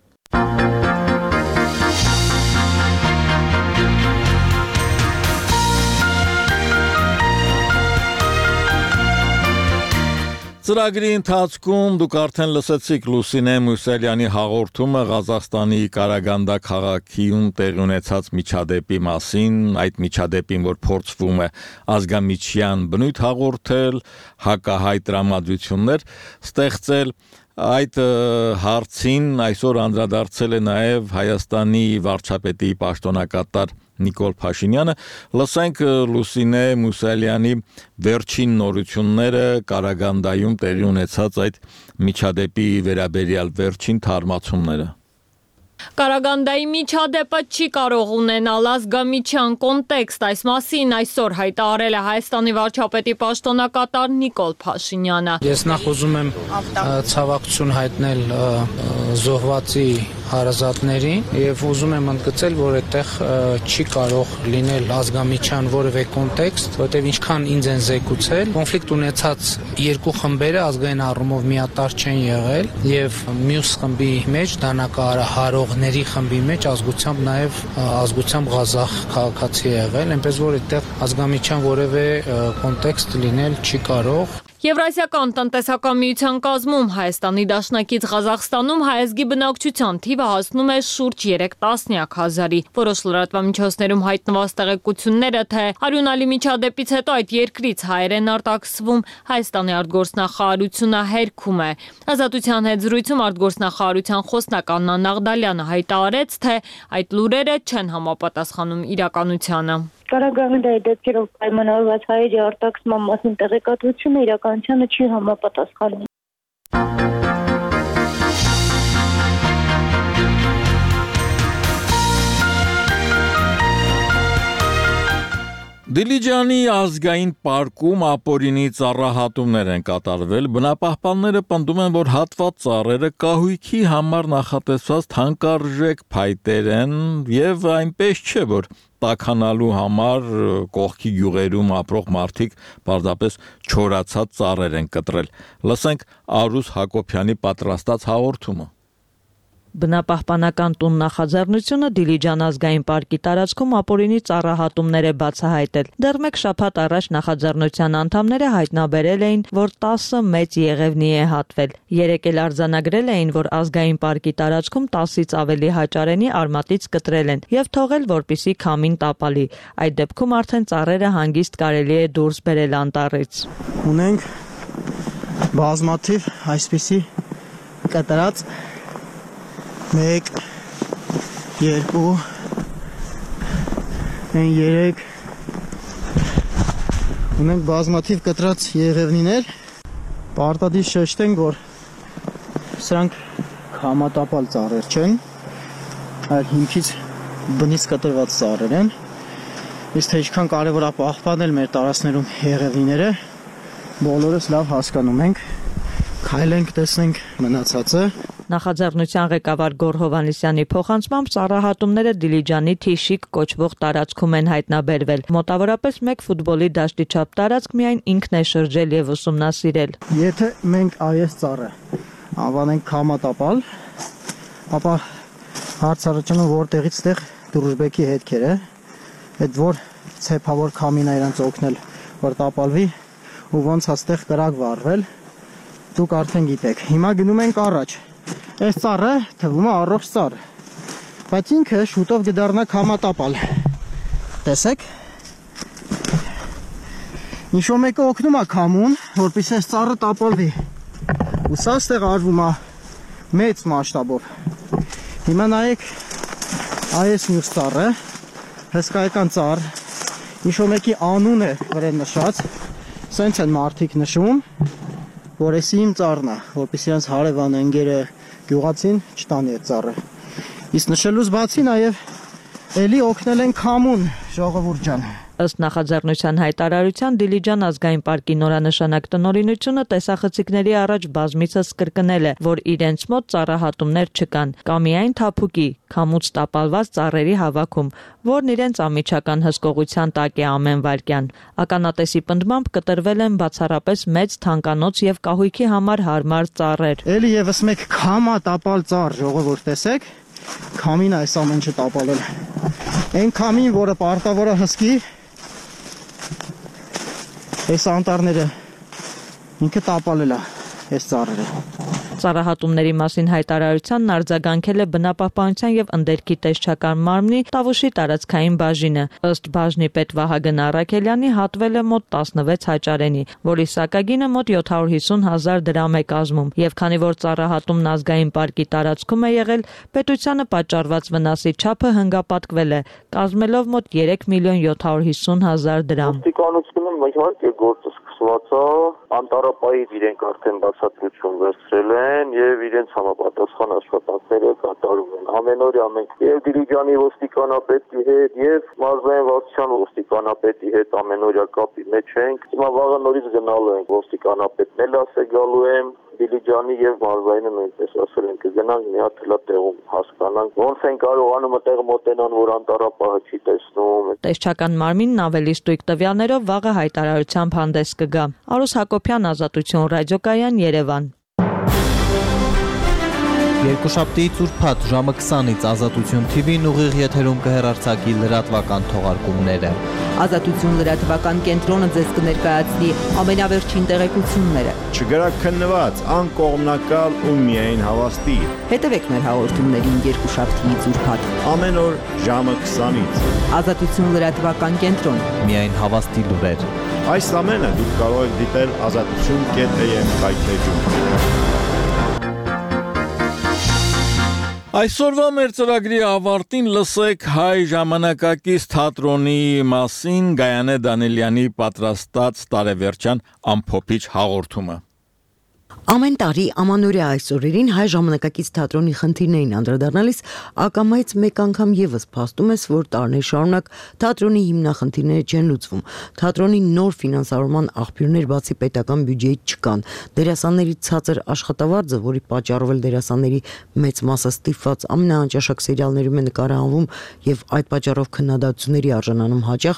Ծրագրի ընթացքում դուք արդեն լսեցիք Լուսինե Մուսելյանի հաղորդումը Ղազախստանի Կարագանդա քաղաքում տեղի ունեցած միջադեպի մասին, այդ միջադեպին, որ փորձվում է ազգամիջյան բնույթ հաղորդել, հակահայ տրամադրություններ ստեղծել, այդ հարցին այսօր անդրադարձել է նաև Հայաստանի վարչապետի պաշտոնակատար Նիկոլ Փաշինյանը։ Լսենք Լուսինե Մուսելյանի վերջին նորությունները Կարագանդայում տեղի ունեցած այդ միջադեպի վերաբերյալ վերջին թարմացումները։ Կարագանդայի միջադեպը չի կարող ունենալ ազգամիջյան կոնտեքստ, այս մասին այսօր հայտարարել է Հայաստանի վարչապետի պաշտոնակատար Նիկոլ Փաշինյանը։ Ես նախ ուզում եմ ցավակցություն հայտնել զոհվածի հարազատներին եւ ուզում եմ ընդգծել, որ այդտեղ չի կարող լինել ազգամիջյան որևէ կոնտեքստ, որտեղ ինչքան ինձ են զեկուցել, կոնֆլիկտ ունեցած երկու խմբերը ազգային առումով միատար չեն եղել եւ մյուս խմբի մեջ դանակահարողների խմբի մեջ ազգությամբ նաեւ ազգությամբ ղազախ քաղաքացի է եղել, այնպես որ այդտեղ ազգամիջյան որևէ կոնտեքստ լինել չի կարող։ Եվրասիական տնտեսական միության կազմում Հայաստանի դաշնակից Ղազախստանում հայազգի բնակչության թիվը հասնում է շուրջ երեք տասնյակ հազարի։ Որոշ լրատվամիջոցներում հայտնված տեղեկությունները, թե արյունալի միջադեպից հետո այդ երկրից հայեր են արտաքսվում, Հայաստանի արտգործնախարարությունը հերքում է։ Ազատության հետ զրույցում արտգործնախարարության խոսնակ Աննա Նաղդալյանը հայտարարեց, թե այդ լուրերը չեն համապատասխանում իրականությանը։ Կարագանդայի դեպքերով պայմանավորված հայերի արտաքսման մասին տեղեկատվությունը իրականությանը չի համապատասխանում։ Դիլիջանի ազգային պարկում ապօրինի ծառահատումներ են կատարվել, բնապահպանները պնդում են, որ հատված ծառերը կահույքի համար նախատեսված թանկարժեք փայտեր են եւ այնպես չէ, որ տաքանալու համար կողքի գյուղերում ապրող մարդիկ պարզապես չորացած ծառեր են կտրել։ Լսենք Արուս Հակոբյանի պատրաստած հաղորդումը։ Բնապահպանական տուն նախաձեռնությունը Դիլիջան ազգային պարկի տարածքում ապօրինի ծառահատումներ է բացահայտել։ Դեռ մեկ շաբաթ առաջ նախաձեռնության անդամները հայտնաբերել էին, որ տասը մեծ եղևնի է հատվել։ Երեկ էլ արձանագրել էին, որ ազգային պարկի տարածքում տասից ավելի հաճարենի արմատից կտրել են եւ թողել, որպիսի քամին տապալի։ Այդ դեպքում արդեն ծառերը հանգիստ կարելի է դուրս բերել անտառից։ Ունենք բազմաթիվ այսպիսի կտրած մեկ, երկու, են երեք, ունենք բազմաթիվ կտրած եղևնիներ, պարտադիր շեշտենք, որ սրանք համատապալ ծառեր չեն, այլ հիմքից բնից կտրված ծառեր են, իսկ թե ինչքան կարևոր է պահպանել մեր տարածքներում եղևնիները, բոլորս լավ հասկանում ենք, քայլենք, տեսնենք մնացածը։ Նախաձեռնության ղեկավար Գոռ Հովհաննիսյանի փոխանցմամբ ծառահատումները Դիլիջանի Թիշիկ կոչվող տարածքում են հայտնաբերվել։ Մոտավորապես մեկ ֆուտբոլի դաշտի չափ տարածք միայն ինքն է շրջել եւ ուսումնասիրել։ Եթե մենք այս ծառը անվանենք քամատապալ, ապա հարց առաջանում որտեղից տեղ դրուժբեկի հետքերը, այդ որ ցեփավոր քամին է իրենց օգնել, որ տապալվի ու ոնց հաստեղ կրակ վառվել, դուք արդեն գիտեք։ Հիմա գնում ենք առաջ։ Այս ծառը թվում է առողջ ծառ, բայց ինքը շուտով կդառնա քամատապալ։ Տեսեք։ Ինչ-որ մեկը օգնում է քամուն, որպեսզի այս ծառը տապալվի։ Ու սա ստեղ արվում է մեծ մասշտաբով։ Հիմա նայեք այս մյուս ծառը, հսկայական ծառ, ինչ-որ մեկի անուն է վրան նշած, սենց են մարդիկ նշում, որ էսի իմ ծառն է, որպեսզի իրենց հարևան ընկերը գյուղացին չտանի այդ ծառը։ Իսկ նշելուց բացի նաև էլի օգնել են քամուն, ժողովուրդ ջան։ Ըստ նախաձեռնության հայտարարության Դիլիջան ազգային պարկի նորանշանակ տնօրինությունը տեսախցիկների առաջ բազմիցս կրկնել է, որ իրենց մոտ ծառահատումներ չկան, կա միայն թափուկի, քամուց տապալված ծառերի հավաքում, որն իրենց անմիջական հսկողության տակ է ամեն վայրկյան։ Ականատեսի պնդմամբ կտրվել են բացառապես մեծ թանկանոց եւ կահույքի համար հարմար ծառեր։ Էլի եւս մեկ քամա տապալ ծառ, ժողովուրդ տեսեք, քամին այս ամենը տապալել։ Այն քամին, որը պարտավոր է հսկի, այս անտառները ինքը տապալել է այս ծառերը։ Ծառահատումների մասին հայտարարությանն արձագանքել է բնապահպանության եւ ընդերքի տեսչական մարմնի Տավուշի տարածքային բաժինը։ Ըստ բաժնի պետ Վահագն Առաքելյանի հատվել է մոտ տասնվեց հաճարենի, որի սակագինը մոտ յոթ հարյուր հիսուն հազար դրամ է կազմում, եւ քանի որ ծառահատումն ազգային պարկի տարածքում է եղել, պետությանը պատճառված վնասի չափը հնգապատկվել է, կազմելով մոտ երեք միլիոն յոթ հարյուր հիսուն հազար դրամ։ Ոստիկանությունը իհարկե գործը սկսված է, անտառապահից իրենք արդեն բացատրություն վերցրել են եւ իրենց համապատասխան աշխատանքները կատարում են։ Ամենօրյա մենք եւ Դիլիջանի ոստիկանապետի հետ եւ մարզային վարչության ոստիկանապետի հետ ամենօրյա կապի մեջ ենք։ Հիմա վաղը նորից գնալու ենք ոստիկանապետն էլ ասե գալու եմ Դիլիջանի եւ մարզայինը նույնպես ասել են կգնանք մի հատ հլա տեղում հասկանանք ոնց են կարողանում այդտեղ մոտենան որ անտառապահը չի տեսնում։ Տեսչական մարմինն ավելի ստույգ տվյալներով վաղը հայտարարությամբ հանդես կգա։ Արուս Հակոբյան, Ազատություն ռադիոկայան, Երևան։ Երկուշաբթի ծուրփաթ ժամը քսանից Ազատություն Թի Վին ուղիղ եթերում կհեռարձակի լրատվական թողարկումները։ Ազատություն լրատվական կենտրոնը ձեզ կներկայացնի ամենավերջին տեղեկությունները։ Չգրաքննված, անկողմնակալ ու միայն հավաստի։ Հետևեք մեր հաղորդումներին երկուշաբթի ծուրփաթ ամեն օր ժամը քսանից։ Ազատություն լրատվական կենտրոն։ Միայն հավաստի լուրեր։ Այս ամենը դուք կարող եք դիտել ազատություն կետ էյ էմ կայքեջում։ Այսօրվա մեր ծրագրի ավարտին լսեք հայ ժամանակակից թատրոնի մասին Գայանե Դանիելյանի պատրաստած տարեվերջյան ամփոփիչ հաղորդումը։ Ամեն տարի ամանորյա այս օրերին հայ ժամանակակից թատրոնի խնդիրներին անդրադառնալիս ակամայից մեկ անգամ եւս փաստում ես, որ տարիներ շարունակ թատրոնի հիմնախնդիրները չեն լուծվում։ Թատրոնի նոր ֆինանսավորման աղբյուրներ բացի պետական բյուջեից չկան։ Դերասանների ցածր աշխատավարձը, որի պատճառով էլ դերասանների մեծ մասը ստիպված ամենաանճաշակ սերիալներում է նկարահանվում եւ այդ պատճառով քննադատությունների արժանանում հաճախ,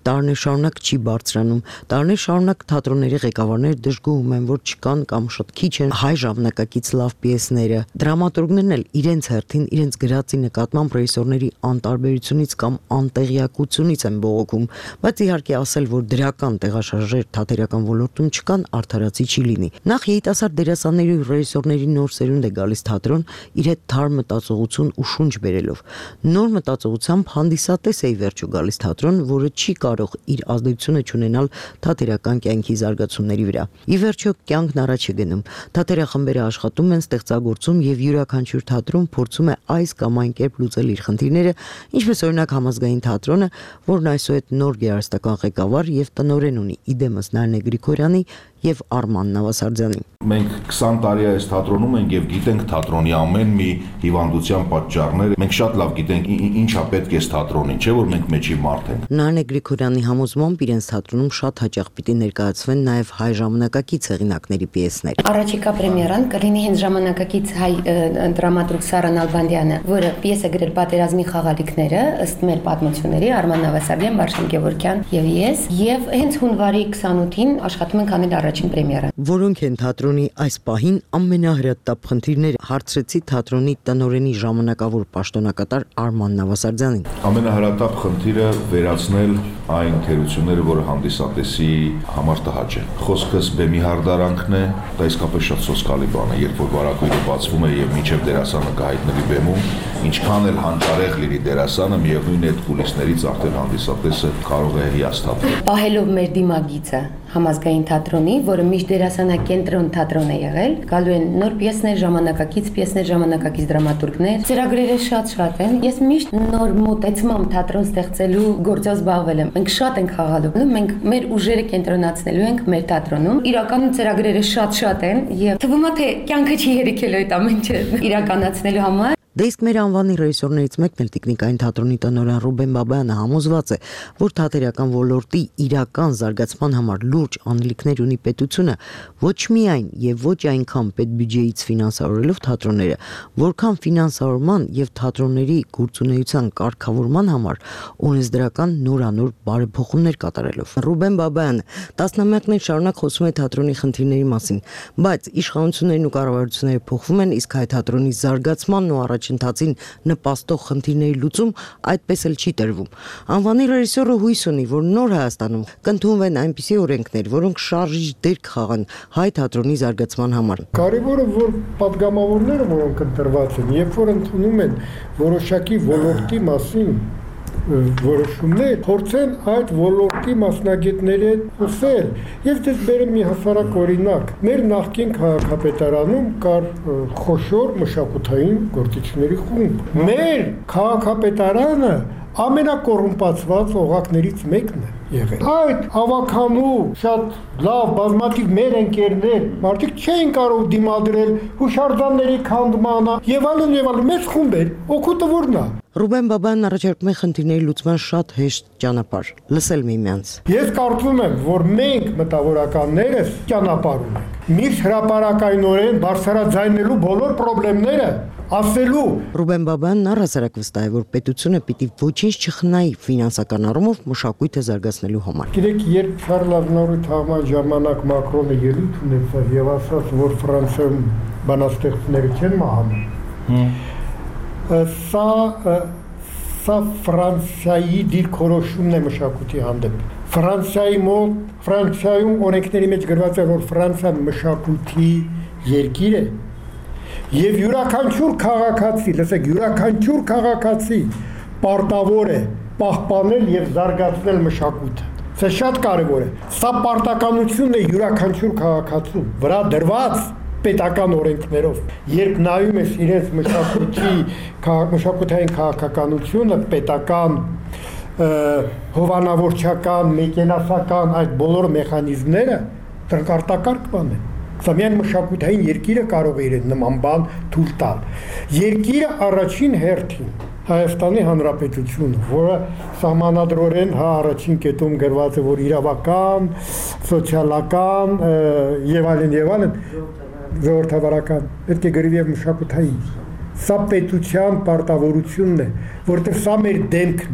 տարիներ շարունակ չի բարձրանում։ Տարիներ շարունակ թատրոնների ղեկավարներ դժգոհում են, որ չկան կամ շատ քիչ են հայ ժամանակակից լավ պիեսները։ Դրամատուրգներն էլ իրենց հերթին իրենց գրածի նկատմամբ ռեժիսորների անտարբերությունից կամ անտեղյակությունից են բողոքում, բայց իհարկե ասել, որ դրական տեղաշարժեր թատերական ոլորտում չկան, արդարացի չի լինի։ Նախ երիտասարդ դերասանների ու ռեժիսորների նոր սերունդ է գալիս թատրոն իր հետ թարմ մտածողություն ու շունչ բերելով։ Նոր մտածողությամբ հանդիսատես է ի վերջո գալիս թատրոն, որը չի կարող իր ազդեցությունը չունենալ թատերական կյանքի զարգացումների վրա։ Ի վերջո կյանքն առաջ է գնում։ Թատերախմբերը աշխատում են, ստեղծագործում եւ յուրաքանչյուր թատրոն փորձում է այս կամ այն կերպ լուծել իր խնդիրները, ինչպես օրինակ Համազգային թատրոնը, որն այսօր նոր գեղարվեստական ղեկավար եւ տնօրեն ունի, իդեմս Նարինե Գրիգորյանի եւ Արման Նավասարդյանի։ Մենք քսան տարի այս թատրոնում ենք եւ գիտենք թատրոնի ամեն մի հիվանդության պատճառները։ Մենք շատ լավ գիտենք ինչա պետք է թատրոնին, չէ՞ որ մենք մեջի մարդ ենք։ Նարինե Գրիգորյանի համոզմամբ իրենց թատրոնում շատ հաճախ պիտի ներկայացվեն նաեւ հայ ժամանակակից հեղինակների պիեսներ։ Առաջիկա պրեմիերան կլինի հենց ժամանակակից հայ դրամատուրգ Սարա Նալբանդյանը, որը պիես է գրել պատերազմի խաղալիքները ըստ մեր պատմությունների, Արման Նավասարդյան, Վարշան Գևորգյան եւ ես, եւ հենց հունվարի քսանութին աշխատում ենք անել առաջին պրեմիերան։ Որոնք են թատրոնի այս պահին ամենահրատապ խնդիրները, հարցրեցի թատրոնի տնօրենի ժամանակավոր պաշտոնակատար Արման Նավասարդյանին։ Ամենահրատապ խնդիրը վերացնել այն թերությունները, որը հանդիսատեսի համար տհաճ է։ Խոսքս բեմի հարդարանքն է, դա իսկապես շատ սոսկալի բան է, երբ որ վարակույրը բացվում է եւ միջև դերասանը կհայտնվի բեմում, ինչքան էլ հանճարեղ լինի դերասանը, միևնույն է այդ կուլիսներից արդեն հանդիսատեսը կարող է հիասթափվել։ Պահելով մեր դիմագիծը Համազգային թատրոնի, որը միշտ դերասանակենտրոն թատրոն է եղել, գալու են նոր պիեսներ, ժամանակակից պիեսներ, ժամանակակից դրամատուրգներ, ծրագրերը շատ-շատ են։ Ես միշտ նոր մոտեցմամբ թատրոն ստեղծելու գործով զբաղվել եմ։ Մենք շատ ենք խաղալու, մենք մեր ուժերը կենտրոնացնելու ենք մեր թատրոնում։ Իրականում ծրագրերը շատ-շատ են եւ թվում է թե կյանքը չի հերիքել այդ ամեն ինչը իրականացնելու համար։ Դե իսկ մեր անվանի ռեժիսորներից մեկն էլ տիկնիկային թատրոնի տնօրեն Ռուբեն Բաբայանը համոզված է, որ թատերական ոլորտի իրական զարգացման համար լուրջ անելիքներ ունի պետությունը, ոչ միայն եւ ոչ այնքան պետբյուջեից ֆինանսավորելով թատրոնները, որքան ֆինանսավորման եւ թատրոնների գործունեության կարգավորման համար օրենսդրական նորանոր բարեփոխումներ կատարելով։ Ռուբեն Բաբայանը տասնամյակներ շարունակ խոսում է թատրոնի խնդիրների մասին, բայց իշխանություններն ու կառավարությունները փոխվում են, իսկ հայ թատրոնի զարգացմանն ու առաջընթացին նպաստող խնդիրների լուծում այդպես էլ չի տրվում։ Անվանի ռեժիսորը հույս ունի, որ նոր Հայաստանում կընդունվեն այնպիսի օրենքներ, որոնք շարժիչ դեր կխաղան հայ թատրոնի զարգացման համար։ Կարևորը որ պատգամավորները, որոնք ընտրված են, երբ որ ընդունում են որոշակի ոլորտի մասին որոշումներ, փորձեն այդ ոլորտի մասնագետների հետ խոսել։ Ես դες բերեմ մի հասարակ օրինակ։ Մեր նախկին քաղաքապետարանում կար խոշոր մշակութային գործիչների խումբ։ Մեր քաղաքապետարանը ամենակոռումպացված օղակներից մեկն է եղել։ Այդ ավականու շատ լավ բազմաթիվ մեր ընկերներ, մարդիկ չէին կարող դիմադրել հուշարձանների քանդմանը եւ այլն եւ այլն։ Մեծ խումբ էր, օգուտը որն է։ Ռուբեն Բաբայանն առաջարկում է խնդիրների լուծման շատ հեշտ ճանապարհ՝ լսել միմյանց։ Ես կարծում եմ, որ մենք մտավորականներս ճանապարհ ունենք։ Միշտ հրապարակայնորեն բարձրաձայնելու բոլոր խնդիրները ասելու։ Ռուբեն Բաբայանն առհասարակ վստահ է, որ պետությունը պիտի ոչինչ չխնայի ֆինանսական առումով մշակույթը զարգացնելու համար։ Գիտեք, երբ Շարլ Ազնավուրի թաղման ժամանակ Մակրոնը ելույթ ունեցավ եւ ասաց, որ Ֆրանսիայում բանաստեղծները չեն մահանում, սա սա Ֆրանսիայի դիրքորոշումն է մշակույթի հանդեպ։ Ֆրանսիայի մոտ, Ֆրանսիայում օրենքների մեջ գրված է, որ Ֆրանսիան մշակույթի երկիր է։ Եվ յուրաքանչյուր քաղաքացի, լսեք, յուրաքանչյուր քաղաքացի պարտավոր է պահպանել եւ զարգացնել մշակույթը։ Սա շատ կարեւոր է։ Սա պարտականությունն է յուրաքանչյուր քաղաքացու վրա դրված պետական օրենքներով։ Երբ նայում ես իրենց մշակույթի մշակութային քաղաքականությունը, պետական հովանավորչական, մեքենասական այդ բոլոր մեխանիզմները դրանք արտակարգ բան են։ Սա միայն մշակութային երկիրը կարող է իրեն նման բան թույլ տալ։ Երկիրը առաջին հերթին Հայաստանի Հանրապետությունը, որը սահմանադրորեն հա առաջին կետում գրված է, որ իրավական, սոցիալական եւ այլն եւ այլն ժողովրդավարական պետք է գրվի եւ մշակութային։ Սա պետության պարտավորությունն է, որտեղ սա մեր դեմքն է։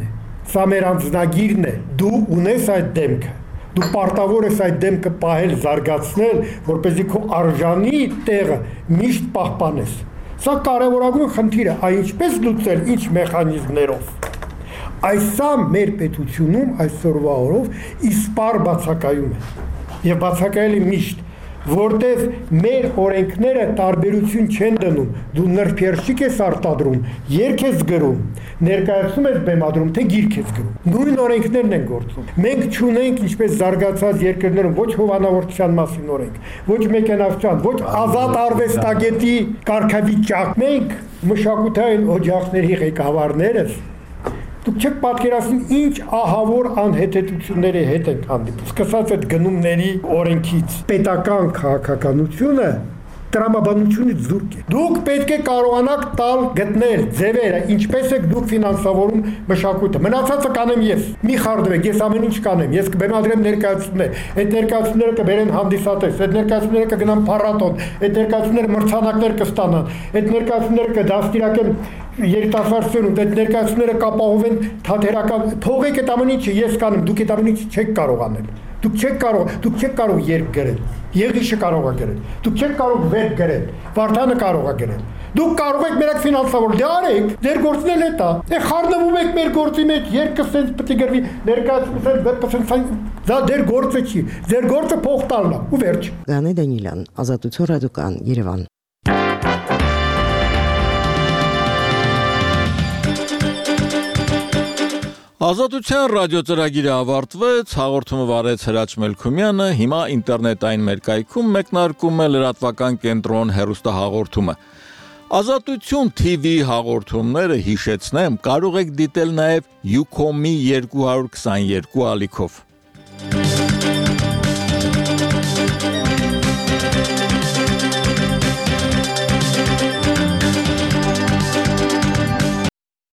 Սա մեր անձնագիրն է։ Դու ունես այդ դեմքը։ Դու պարտավոր ես այդ դեմքը պահել, զարգացնել, որպեսզի քո արժանի տեղը միշտ պահպանես։ Սա կարևորագույն խնդիր է, այն ինչպես լուծել, ինչ մեխանիզմներով։ Այսա մեր պետությունում այսօրվա օրով իսպար բացակայում է։ Եվ բացակայելի միշտ, որտեղ մեր օրենքները տարբերություն չեն դնում, դու նրբերշիկ ես արտադրում, երգ ես գրում, ներկայացնում ես բեմադրում, թե գիրք ես գրում։ Նույն օրենքներն են գործում։ Մենք չունենք ինչպես զարգացած երկրներում ոչ հովանավորության մասին օրենք, ոչ մեքենայության, ոչ ազատ արվեստագետի կարգավիճակ։ Մենք մշակութային օջախների ղեկավարներս դուք չեք պատկերացնում ինչ ահավոր անհետեցությունների հետ ենք հանդիպում։ Սկսած այդ գնումների օրենքից պետական քաղաքականությունը տրամաբանությունից զուրկ է։ Դուք պետք է կարողանաք տալ գտնել ձևերը, ինչպես եք դուք ֆինանսավորում մշակույթը։ Մնացածը կանեմ ես։ Մի խարդվեք, ես ամեն ինչ կանեմ։ Ես կբեմադրեմ ներկայացումներ։ Այդ ներկայացումները կբերեն հանդիսատես, այդ ներկայացումները կգնան փառատոն, այդ ներկայացումները մրցանակներ կստանան, այդ ներկայացումները կդաստիարակեն երիտասարդություն, այդ ներկայացումները կապահովեն թատերական։ Թողեք այդ ամեն ինչը ես կանեմ, դուք այդ ամեն ինչը չեք կարող անել։ Դուք չեք կարող, դուք չեք կարող երգ գրել։ Եղիշը կարող է գրել։ Դուք չեք կարող վեպ գրել։ Վարդանը կարող է գրել։ Դուք կարող եք մենակ ֆինանսավորել։ Դե արեք, ձեր գործն էլ է դա։ Դե խառնվում եք մեր գործի մեջ, երգը սենց պետք է գրվի, ներկայացում վեպը սենց դա դեր գործը չի։ Ձեր գործը փող տալն է, ու վերջ։ Գանե Դանիելյան, Ազատություն ռադիոկան, Երևան։ Ազատության ռադիոծրագիրը ավարտվեց, հաղորդումը վարեց Հրաչ Մելքումյանը, հիմա ինտերնետային մեր կայքում մեկնարկում է լրատվական կենտրոն հեռուստահաղորդումը։ Ազատություն թի վի հաղորդումները, հիշեցնեմ, կարող եք դիտել նաև Ucom-ի երկու հարյուր քսաներկու ալիքով։